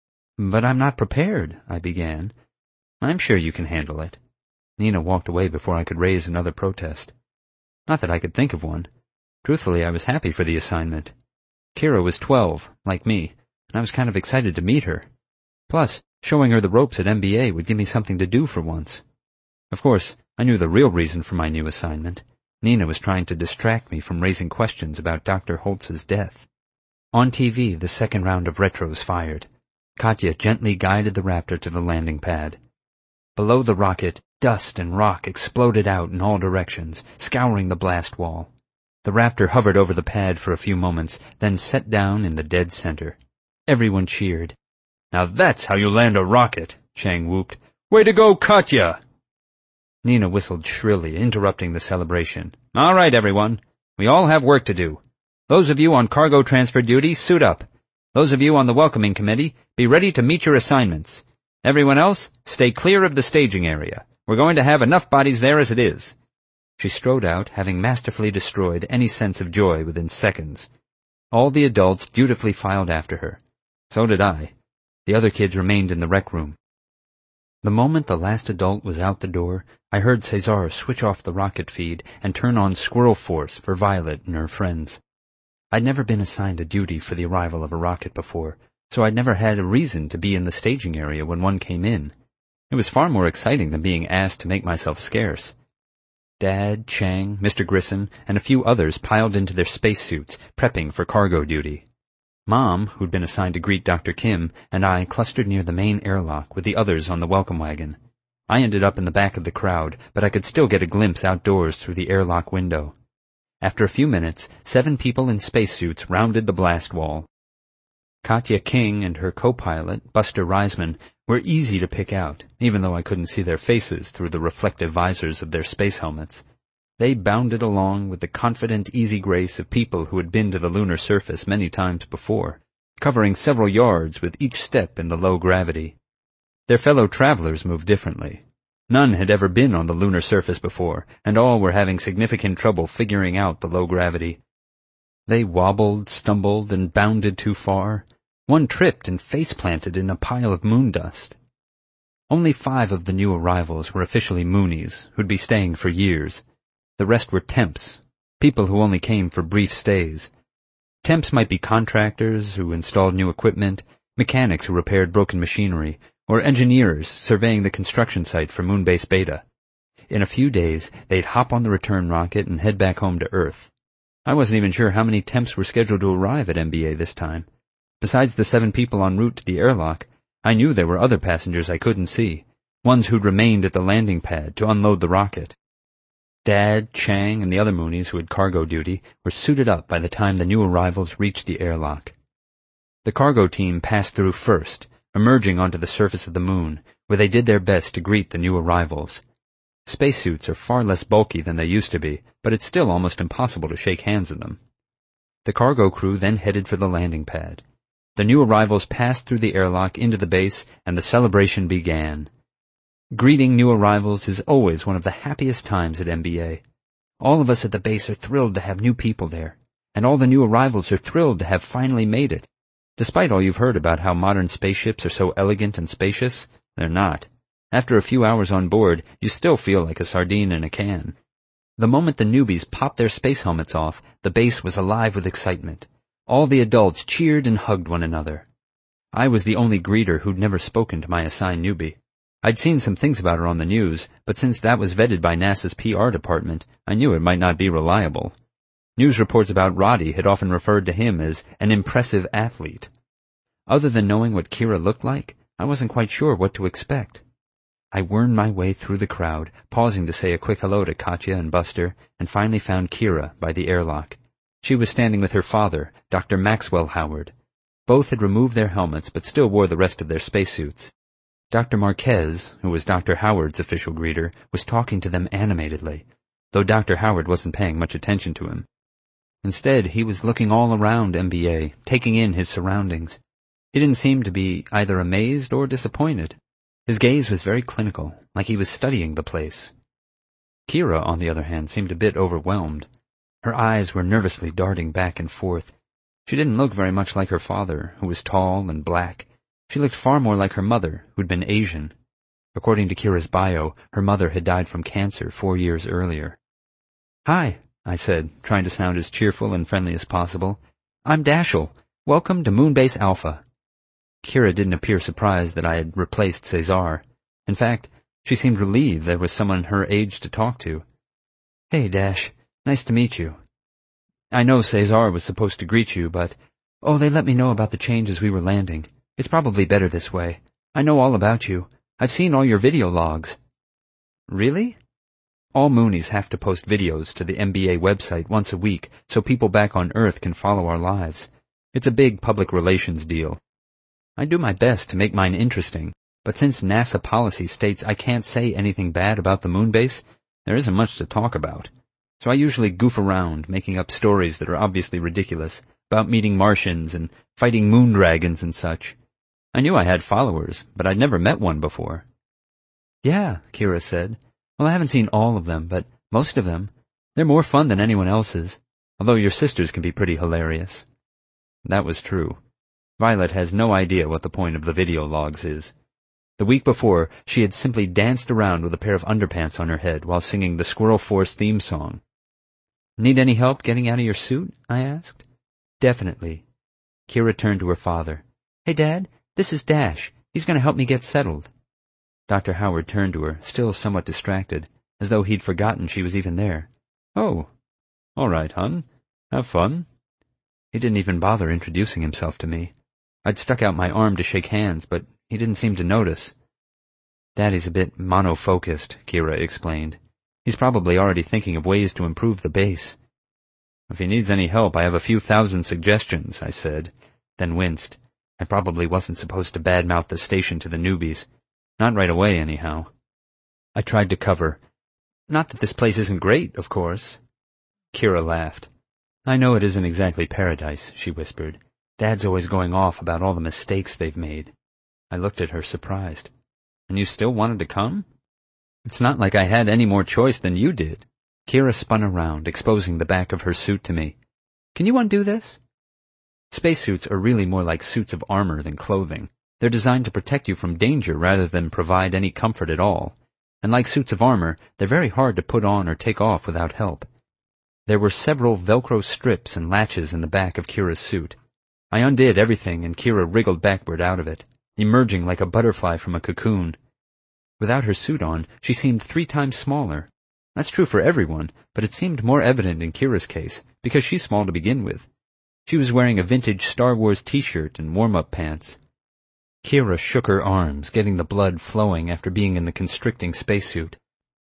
But I'm not prepared, I began. I'm sure you can handle it. Nina walked away before I could raise another protest. Not that I could think of one. Truthfully, I was happy for the assignment. Kira was twelve, like me, and I was kind of excited to meet her. Plus, showing her the ropes at M B A would give me something to do for once. Of course, I knew the real reason for my new assignment. Nina was trying to distract me from raising questions about Doctor Holtz's death. On T V, the second round of retros fired. Katja gently guided the Raptor to the landing pad. Below the rocket, dust and rock exploded out in all directions, scouring the blast wall. The Raptor hovered over the pad for a few moments, then set down in the dead center. Everyone cheered. Now that's how you land a rocket, Chang whooped. Way to go, Katja! Nina whistled shrilly, interrupting the celebration. All right, everyone. We all have work to do. Those of you on cargo transfer duty, suit up. Those of you on the welcoming committee, be ready to meet your assignments. Everyone else, stay clear of the staging area. We're going to have enough bodies there as it is. She strode out, having masterfully destroyed any sense of joy within seconds. All the adults dutifully filed after her. So did I. The other kids remained in the rec room. The moment the last adult was out the door, I heard Cesar switch off the rocket feed and turn on Squirrel Force for Violet and her friends. I'd never been assigned a duty for the arrival of a rocket before, so I'd never had a reason to be in the staging area when one came in. It was far more exciting than being asked to make myself scarce. Dad, Chang, Mister Grissom, and a few others piled into their spacesuits, prepping for cargo duty. Mom, who'd been assigned to greet Doctor Kim, and I clustered near the main airlock with the others on the welcome wagon. I ended up in the back of the crowd, but I could still get a glimpse outdoors through the airlock window. After a few minutes, seven people in spacesuits rounded the blast wall. Katja King and her co-pilot, Buster Reisman, were easy to pick out, even though I couldn't see their faces through the reflective visors of their space helmets. They bounded along with the confident easy grace of people who had been to the lunar surface many times before, covering several yards with each step in the low gravity. Their fellow travelers moved differently. None had ever been on the lunar surface before, and all were having significant trouble figuring out the low gravity. They wobbled, stumbled, and bounded too far. One tripped and face-planted in a pile of moon dust. Only five of the new arrivals were officially Moonies, who'd be staying for years. The rest were temps, people who only came for brief stays. Temps might be contractors who installed new equipment, mechanics who repaired broken machinery, or engineers surveying the construction site for Moonbase Beta. In a few days, they'd hop on the return rocket and head back home to Earth. I wasn't even sure how many temps were scheduled to arrive at M B A this time. Besides the seven people en route to the airlock, I knew there were other passengers I couldn't see, ones who'd remained at the landing pad to unload the rocket. Dad, Chang, and the other Moonies who had cargo duty were suited up by the time the new arrivals reached the airlock. The cargo team passed through first, emerging onto the surface of the moon, where they did their best to greet the new arrivals. Spacesuits are far less bulky than they used to be, but it's still almost impossible to shake hands in them. The cargo crew then headed for the landing pad. The new arrivals passed through the airlock into the base, and the celebration began. Greeting new arrivals is always one of the happiest times at M B A. All of us at the base are thrilled to have new people there, and all the new arrivals are thrilled to have finally made it. Despite all you've heard about how modern spaceships are so elegant and spacious, they're not. After a few hours on board, you still feel like a sardine in a can. The moment the newbies popped their space helmets off, the base was alive with excitement. All the adults cheered and hugged one another. I was the only greeter who'd never spoken to my assigned newbie. I'd seen some things about her on the news, but since that was vetted by NASA's P R department, I knew it might not be reliable. News reports about Roddy had often referred to him as an impressive athlete. Other than knowing what Kira looked like, I wasn't quite sure what to expect. I wormed my way through the crowd, pausing to say a quick hello to Katya and Buster, and finally found Kira by the airlock. She was standing with her father, Doctor Maxwell Howard. Both had removed their helmets, but still wore the rest of their spacesuits. Doctor Marquez, who was Doctor Howard's official greeter, was talking to them animatedly, though Doctor Howard wasn't paying much attention to him. Instead, he was looking all around M B A, taking in his surroundings. He didn't seem to be either amazed or disappointed. His gaze was very clinical, like he was studying the place. Kira, on the other hand, seemed a bit overwhelmed. Her eyes were nervously darting back and forth. She didn't look very much like her father, who was tall and black. She looked far more like her mother, who'd been Asian. According to Kira's bio, her mother had died from cancer four years earlier. "Hi," I said, trying to sound as cheerful and friendly as possible. "I'm Dashel. Welcome to Moonbase Alpha." Kira didn't appear surprised that I had replaced Cesar. In fact, she seemed relieved there was someone her age to talk to. "Hey, Dash. Nice to meet you. I know Cesar was supposed to greet you, but... Oh, they let me know about the change as we were landing. It's probably better this way. I know all about you. I've seen all your video logs." "Really?" All Moonies have to post videos to the M B A website once a week so people back on Earth can follow our lives. It's a big public relations deal. I do my best to make mine interesting, but since NASA policy states I can't say anything bad about the moon base, there isn't much to talk about. So I usually goof around, making up stories that are obviously ridiculous, about meeting Martians and fighting moon dragons and such. I knew I had followers, but I'd never met one before. "Yeah," Kira said. "Well, I haven't seen all of them, but most of them. They're more fun than anyone else's, although your sisters can be pretty hilarious." That was true. Violet has no idea what the point of the video logs is. The week before, she had simply danced around with a pair of underpants on her head while singing the Squirrel Force theme song. "Need any help getting out of your suit?" I asked. "Definitely." Kira turned to her father. "Hey, Dad, this is Dash. He's going to help me get settled." Doctor Howard turned to her, still somewhat distracted, as though he'd forgotten she was even there. "Oh, all right, hon. Have fun." He didn't even bother introducing himself to me. I'd stuck out my arm to shake hands, but he didn't seem to notice. "Daddy's a bit monofocused," Kira explained. "He's probably already thinking of ways to improve the base." "If he needs any help, I have a few thousand suggestions," I said, then winced. I probably wasn't supposed to badmouth the station to the newbies. Not right away, anyhow. I tried to cover. "Not that this place isn't great, of course." Kira laughed. "I know it isn't exactly paradise," she whispered. "Dad's always going off about all the mistakes they've made." I looked at her, surprised. "And you still wanted to come?" "It's not like I had any more choice than you did." Kira spun around, exposing the back of her suit to me. "Can you undo this?" Spacesuits are really more like suits of armor than clothing. They're designed to protect you from danger rather than provide any comfort at all. And like suits of armor, they're very hard to put on or take off without help. There were several Velcro strips and latches in the back of Kira's suit. I undid everything, and Kira wriggled backward out of it, emerging like a butterfly from a cocoon. Without her suit on, she seemed three times smaller. That's true for everyone, but it seemed more evident in Kira's case, because she's small to begin with. She was wearing a vintage Star Wars t-shirt and warm-up pants. Kira shook her arms, getting the blood flowing after being in the constricting spacesuit.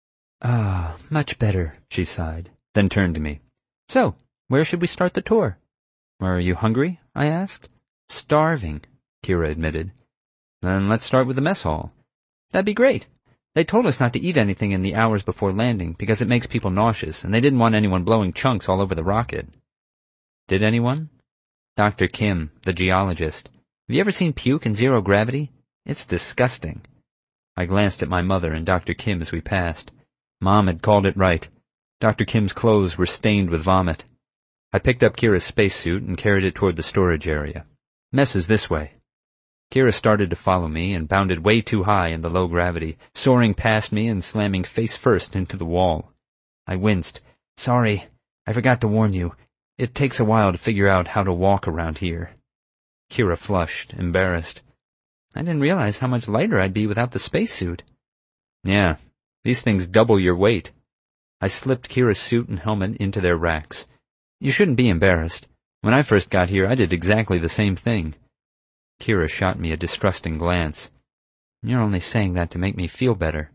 "Ah, much better," she sighed, then turned to me. "So, where should we start the tour?" "Are you hungry?" I asked. "Starving," Kira admitted. "Then let's start with the mess hall." "That'd be great. They told us not to eat anything in the hours before landing because it makes people nauseous, and they didn't want anyone blowing chunks all over the rocket. Did anyone? Doctor Kim, the geologist. Have you ever seen puke in zero gravity? It's disgusting. I glanced at my mother and Doctor Kim as we passed. Mom had called it right. Doctor Kim's clothes were stained with vomit. I picked up Kira's spacesuit and carried it toward the storage area. Mess is this way. Kira started to follow me and bounded way too high in the low gravity, soaring past me and slamming face first into the wall. I winced. Sorry, I forgot to warn you. It takes a while to figure out how to walk around here. Kira flushed, embarrassed. I didn't realize how much lighter I'd be without the spacesuit. Yeah, these things double your weight. I slipped Kira's suit and helmet into their racks. You shouldn't be embarrassed. When I first got here, I did exactly the same thing. Kira shot me a distrusting glance. You're only saying that to make me feel better.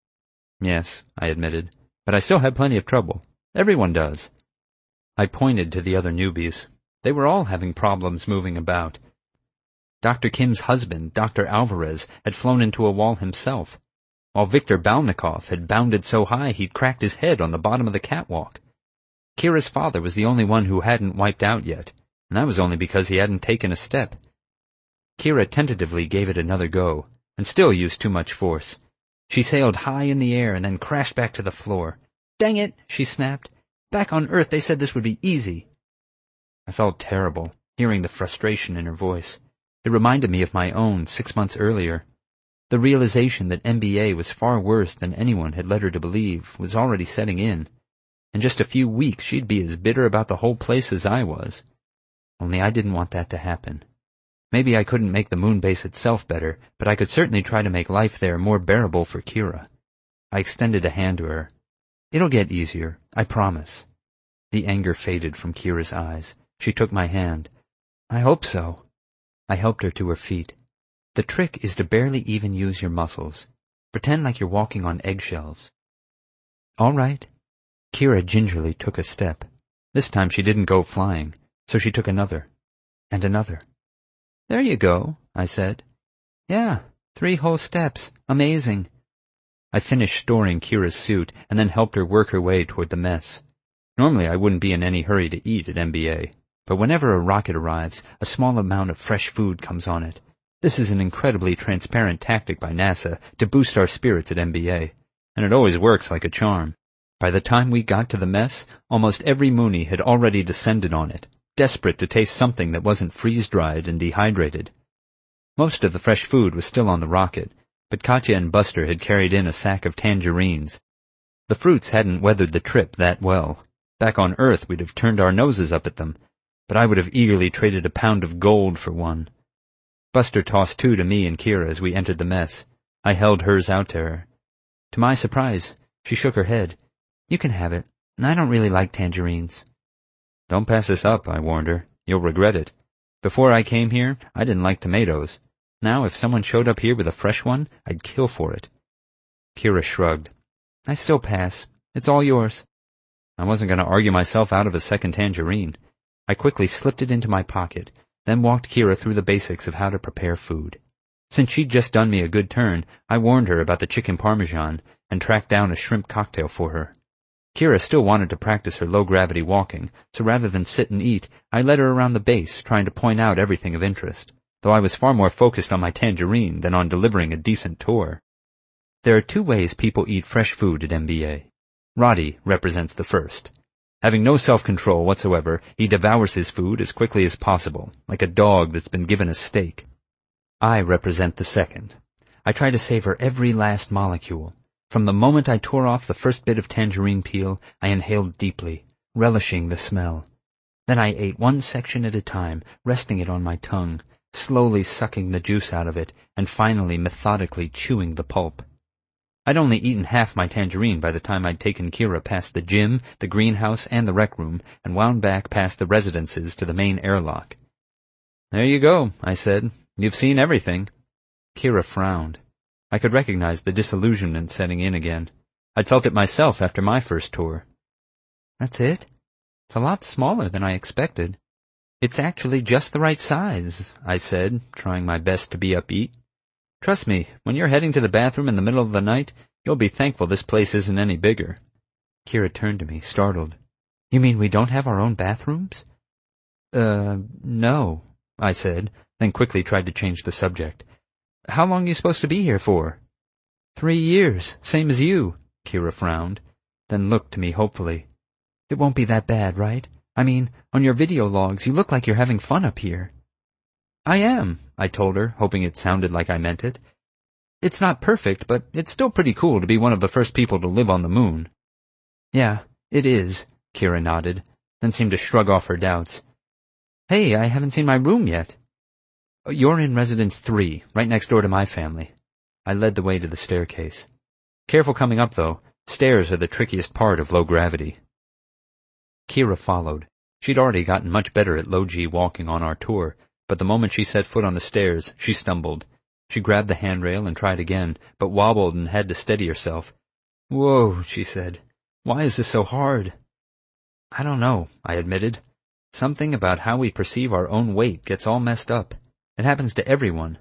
Yes, I admitted, but I still had plenty of trouble. Everyone does. I pointed to the other newbies. They were all having problems moving about. Doctor Kim's husband, Doctor Alvarez, had flown into a wall himself, while Victor Balnikov had bounded so high he'd cracked his head on the bottom of the catwalk. Kira's father was the only one who hadn't wiped out yet, and that was only because he hadn't taken a step. Kira tentatively gave it another go, and still used too much force. She sailed high in the air and then crashed back to the floor. Dang it, she snapped. Back on Earth they said this would be easy. I felt terrible, hearing the frustration in her voice. It reminded me of my own six months earlier. The realization that M B A was far worse than anyone had led her to believe was already setting in. In just a few weeks she'd be as bitter about the whole place as I was. Only I didn't want that to happen. Maybe I couldn't make the moon base itself better, but I could certainly try to make life there more bearable for Kira. I extended a hand to her. It'll get easier, I promise. The anger faded from Kira's eyes. She took my hand. I hope so. I helped her to her feet. The trick is to barely even use your muscles. Pretend like you're walking on eggshells. All right. Kira gingerly took a step. This time she didn't go flying, so she took another, and another. There you go, I said. Yeah, three whole steps. Amazing. I finished storing Kira's suit and then helped her work her way toward the mess. Normally I wouldn't be in any hurry to eat at M B A, but whenever a rocket arrives, a small amount of fresh food comes on it. This is an incredibly transparent tactic by NASA to boost our spirits at M B A, and it always works like a charm. By the time we got to the mess, almost every Mooney had already descended on it, desperate to taste something that wasn't freeze-dried and dehydrated. Most of the fresh food was still on the rocket, but Katya and Buster had carried in a sack of tangerines. The fruits hadn't weathered the trip that well. Back on Earth we'd have turned our noses up at them, but I would have eagerly traded a pound of gold for one. Buster tossed two to me and Kira as we entered the mess. I held hers out to her. To my surprise, she shook her head. You can have it. I don't really like tangerines. Don't pass this up, I warned her. You'll regret it. Before I came here, I didn't like tomatoes. Now, if someone showed up here with a fresh one, I'd kill for it. Kira shrugged. I still pass. It's all yours. I wasn't going to argue myself out of a second tangerine. I quickly slipped it into my pocket, then walked Kira through the basics of how to prepare food. Since she'd just done me a good turn, I warned her about the chicken parmesan and tracked down a shrimp cocktail for her. Kira still wanted to practice her low-gravity walking, so rather than sit and eat, I led her around the base, trying to point out everything of interest, though I was far more focused on my tangerine than on delivering a decent tour. There are two ways people eat fresh food at M B A. Roddy represents the first. Having no self-control whatsoever, he devours his food as quickly as possible, like a dog that's been given a steak. I represent the second. I try to savor every last molecule. From the moment I tore off the first bit of tangerine peel, I inhaled deeply, relishing the smell. Then I ate one section at a time, resting it on my tongue, slowly sucking the juice out of it, and finally methodically chewing the pulp. I'd only eaten half my tangerine by the time I'd taken Kira past the gym, the greenhouse, and the rec room, and wound back past the residences to the main airlock. There you go, I said. You've seen everything. Kira frowned. I could recognize the disillusionment setting in again. I'd felt it myself after my first tour. That's it? It's a lot smaller than I expected. It's actually just the right size, I said, trying my best to be upbeat. Trust me, when you're heading to the bathroom in the middle of the night, you'll be thankful this place isn't any bigger. Kira turned to me, startled. You mean we don't have our own bathrooms? Uh, no, I said, then quickly tried to change the subject. How long are you supposed to be here for? Three years, same as you, Kira frowned, then looked to me hopefully. It won't be that bad, right? I mean, on your video logs, you look like you're having fun up here. I am, I told her, hoping it sounded like I meant it. It's not perfect, but it's still pretty cool to be one of the first people to live on the moon. Yeah, it is, Kira nodded, then seemed to shrug off her doubts. Hey, I haven't seen my room yet. You're in Residence three, right next door to my family. I led the way to the staircase. Careful coming up, though. Stairs are the trickiest part of low gravity. Kira followed. She'd already gotten much better at low-G walking on our tour, but the moment she set foot on the stairs, she stumbled. She grabbed the handrail and tried again, but wobbled and had to steady herself. Whoa, she said. Why is this so hard? I don't know, I admitted. Something about how we perceive our own weight gets all messed up. It happens to everyone.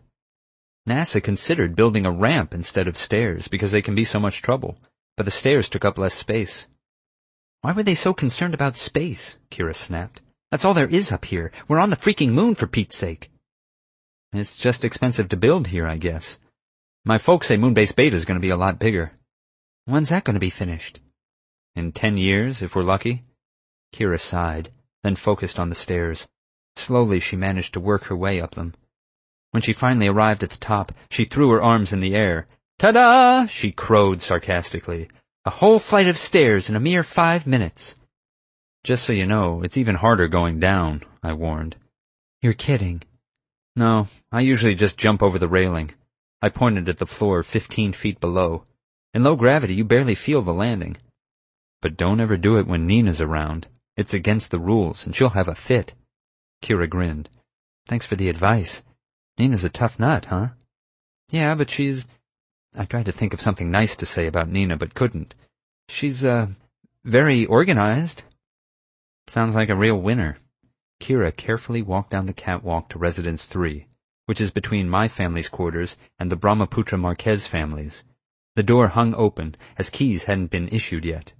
NASA considered building a ramp instead of stairs because they can be so much trouble, but the stairs took up less space. Why were they so concerned about space? Kira snapped. That's all there is up here. We're on the freaking moon, for Pete's sake. It's just expensive to build here, I guess. My folks say Moonbase Beta is going to be a lot bigger. When's that going to be finished? In ten years, if we're lucky. Kira sighed, then focused on the stairs. Slowly she managed to work her way up them. When she finally arrived at the top, she threw her arms in the air. Ta-da! She crowed sarcastically. A whole flight of stairs in a mere five minutes. Just so you know, it's even harder going down, I warned. You're kidding. No, I usually just jump over the railing. I pointed at the floor fifteen feet below. In low gravity, you barely feel the landing. But don't ever do it when Nina's around. It's against the rules, and she'll have a fit. Kira grinned. Thanks for the advice. Nina's a tough nut, huh? Yeah, but she's... I tried to think of something nice to say about Nina, but couldn't. She's, uh, very organized. Sounds like a real winner. Kira carefully walked down the catwalk to Residence three, which is between my family's quarters and the Brahmaputra Marquez family's. The door hung open, as keys hadn't been issued yet.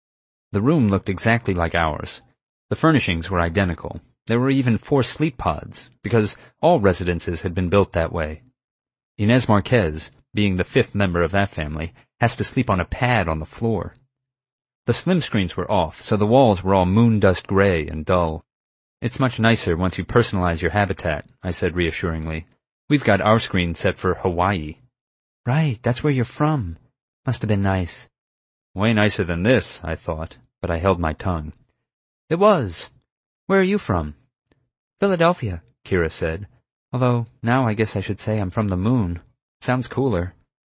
The room looked exactly like ours. The furnishings were identical. There were even four sleep pods, because all residences had been built that way. Inez Marquez, being the fifth member of that family, has to sleep on a pad on the floor. The slim screens were off, so the walls were all moon dust gray and dull. It's much nicer once you personalize your habitat, I said reassuringly. We've got our screen set for Hawaii. Right, that's where you're from. Must have been nice. Way nicer than this, I thought, but I held my tongue. It was. Where are you from? Philadelphia, Kira said. Although, now I guess I should say I'm from the moon. Sounds cooler.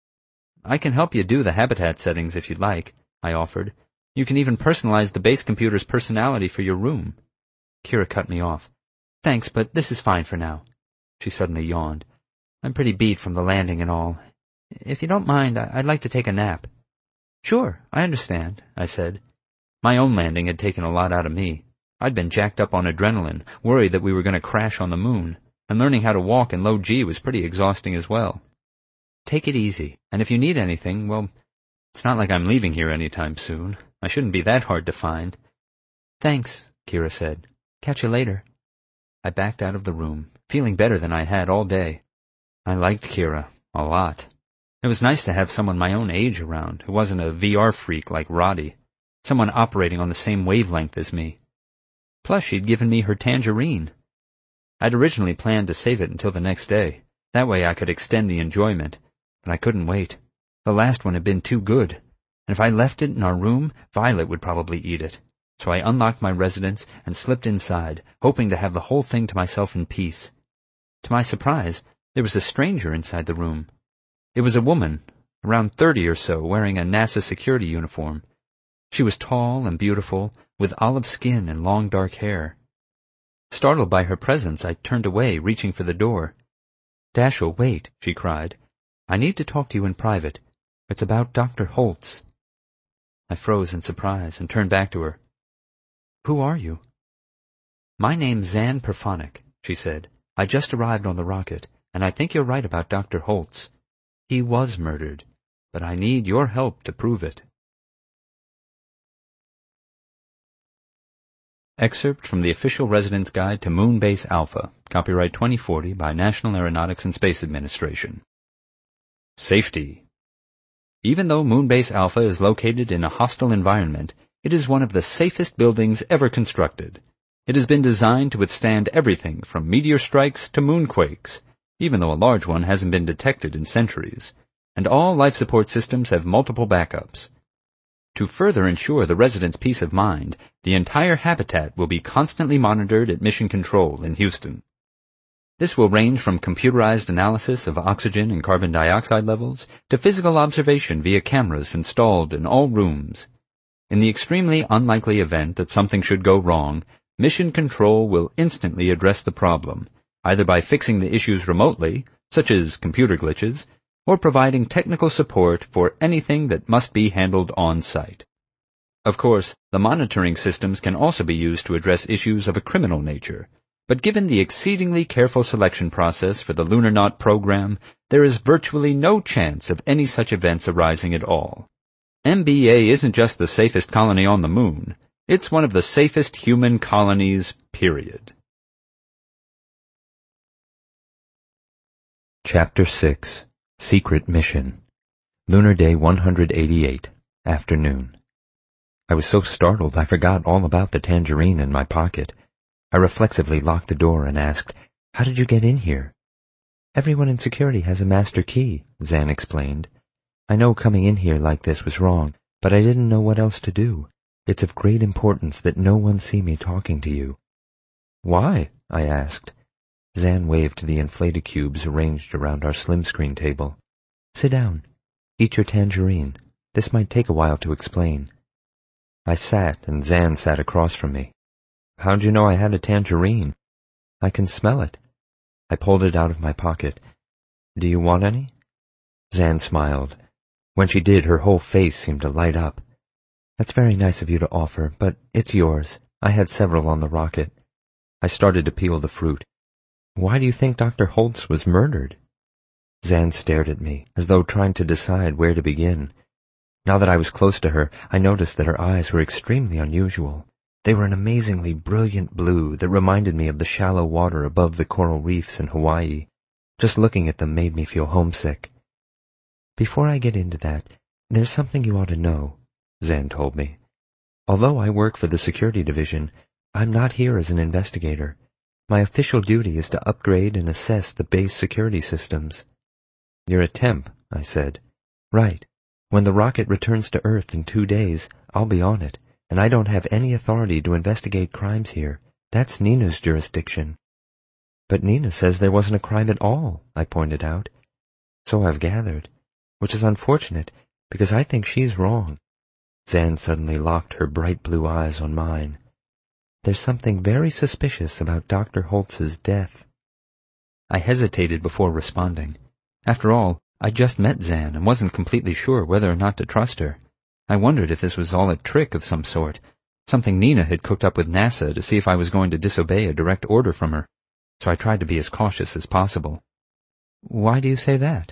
I can help you do the habitat settings if you'd like, I offered. You can even personalize the base computer's personality for your room. Kira cut me off. Thanks, but this is fine for now. She suddenly yawned. I'm pretty beat from the landing and all. If you don't mind, I'd like to take a nap. Sure, I understand, I said. My own landing had taken a lot out of me. I'd been jacked up on adrenaline, worried that we were going to crash on the moon, and learning how to walk in low G was pretty exhausting as well. Take it easy, and if you need anything, well, it's not like I'm leaving here anytime soon. I shouldn't be that hard to find. Thanks, Kira said. Catch you later. I backed out of the room, feeling better than I had all day. I liked Kira a lot. It was nice to have someone my own age around who wasn't a V R freak like Roddy, someone operating on the same wavelength as me. Plus, she'd given me her tangerine. I'd originally planned to save it until the next day. That way I could extend the enjoyment, but I couldn't wait. The last one had been too good, and if I left it in our room, Violet would probably eat it. So I unlocked my residence and slipped inside, hoping to have the whole thing to myself in peace. To my surprise, there was a stranger inside the room. It was a woman, around thirty or so, wearing a NASA security uniform. She was tall and beautiful, with olive skin and long dark hair. Startled by her presence, I turned away, reaching for the door. "Dashiell, wait," she cried. "I need to talk to you in private. It's about Doctor Holtz." I froze in surprise and turned back to her. "Who are you?" "My name's Zan Perphonic," she said. "I just arrived on the rocket, and I think you're right about Doctor Holtz. He was murdered, but I need your help to prove it. Excerpt from the Official Residence Guide to Moonbase Alpha, copyright twenty forty by National Aeronautics and Space Administration. Safety. Even though Moonbase Alpha is located in a hostile environment, it is one of the safest buildings ever constructed. It has been designed to withstand everything from meteor strikes to moonquakes, even though a large one hasn't been detected in centuries, and all life support systems have multiple backups. To further ensure the residents' peace of mind, the entire habitat will be constantly monitored at Mission Control in Houston. This will range from computerized analysis of oxygen and carbon dioxide levels to physical observation via cameras installed in all rooms. In the extremely unlikely event that something should go wrong, Mission Control will instantly address the problem, either by fixing the issues remotely, such as computer glitches, or providing technical support for anything that must be handled on-site. Of course, the monitoring systems can also be used to address issues of a criminal nature, but given the exceedingly careful selection process for the Lunarnaut program, there is virtually no chance of any such events arising at all. M B A isn't just the safest colony on the moon, it's one of the safest human colonies, period. Chapter six. Secret Mission. Lunar Day one hundred eighty-eight. Afternoon. I was so startled I forgot all about the tangerine in my pocket. I reflexively locked the door and asked, "How did you get in here?" "Everyone in security has a master key," Zan explained. "I know coming in here like this was wrong, but I didn't know what else to do. It's of great importance that no one see me talking to you." "Why?" I asked. Zan waved to the inflated cubes arranged around our slim screen table. "Sit down. Eat your tangerine. This might take a while to explain." I sat, and Zan sat across from me. "How'd you know I had a tangerine?" "I can smell it." I pulled it out of my pocket. "Do you want any?" Zan smiled. When she did, her whole face seemed to light up. "That's very nice of you to offer, but it's yours. I had several on the rocket." I started to peel the fruit. "Why do you think Doctor Holtz was murdered?" Zan stared at me, as though trying to decide where to begin. Now that I was close to her, I noticed that her eyes were extremely unusual. They were an amazingly brilliant blue that reminded me of the shallow water above the coral reefs in Hawaii. Just looking at them made me feel homesick. "Before I get into that, there's something you ought to know," Zan told me. "Although I work for the security division, I'm not here as an investigator. My official duty is to upgrade and assess the base security systems." "You're a temp," I said. "Right. When the rocket returns to Earth in two days, I'll be on it, and I don't have any authority to investigate crimes here. That's Nina's jurisdiction." "But Nina says there wasn't a crime at all," I pointed out. "So I've gathered, which is unfortunate, because I think she's wrong." Zan suddenly locked her bright blue eyes on mine. "There's something very suspicious about Doctor Holtz's death." I hesitated before responding. After all, I just met Zan and wasn't completely sure whether or not to trust her. I wondered if this was all a trick of some sort, something Nina had cooked up with NASA to see if I was going to disobey a direct order from her, so I tried to be as cautious as possible. "Why do you say that?"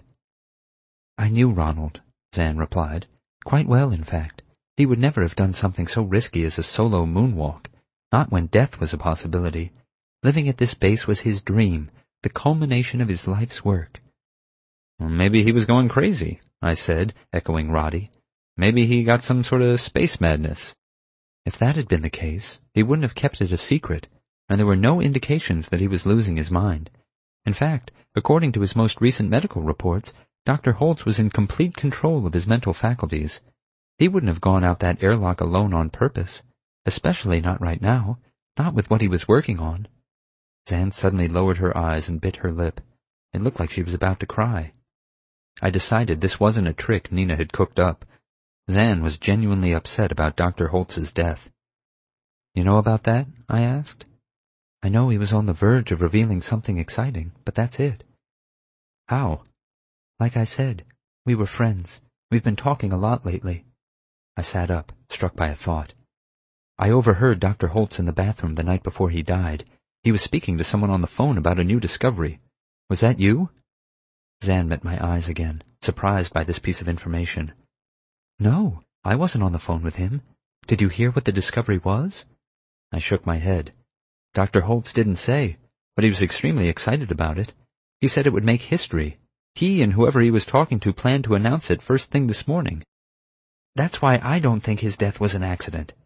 "I knew Ronald," Zan replied. "Quite well, in fact. He would never have done something so risky as a solo moonwalk. Not when death was a possibility. Living at this base was his dream, the culmination of his life's work." "Well, maybe he was going crazy," I said, echoing Roddy. "Maybe he got some sort of space madness." "If that had been the case, he wouldn't have kept it a secret, and there were no indications that he was losing his mind. In fact, according to his most recent medical reports, Doctor Holtz was in complete control of his mental faculties. He wouldn't have gone out that airlock alone on purpose. Especially not right now, not with what he was working on." Zan suddenly lowered her eyes and bit her lip. It looked like she was about to cry. I decided this wasn't a trick Nina had cooked up. Zan was genuinely upset about Doctor Holtz's death. "You know about that?" I asked. "I know he was on the verge of revealing something exciting, but that's it." "How?" "Like I said, we were friends. We've been talking a lot lately." I sat up, struck by a thought. "I overheard Doctor Holtz in the bathroom the night before he died. He was speaking to someone on the phone about a new discovery. Was that you?" Zan met my eyes again, surprised by this piece of information. "No, I wasn't on the phone with him. Did you hear what the discovery was?" I shook my head. Doctor Holtz didn't say, but he was extremely excited about it. He said it would make history. He and whoever he was talking to planned to announce it first thing this morning. "That's why I don't think his death was an accident,"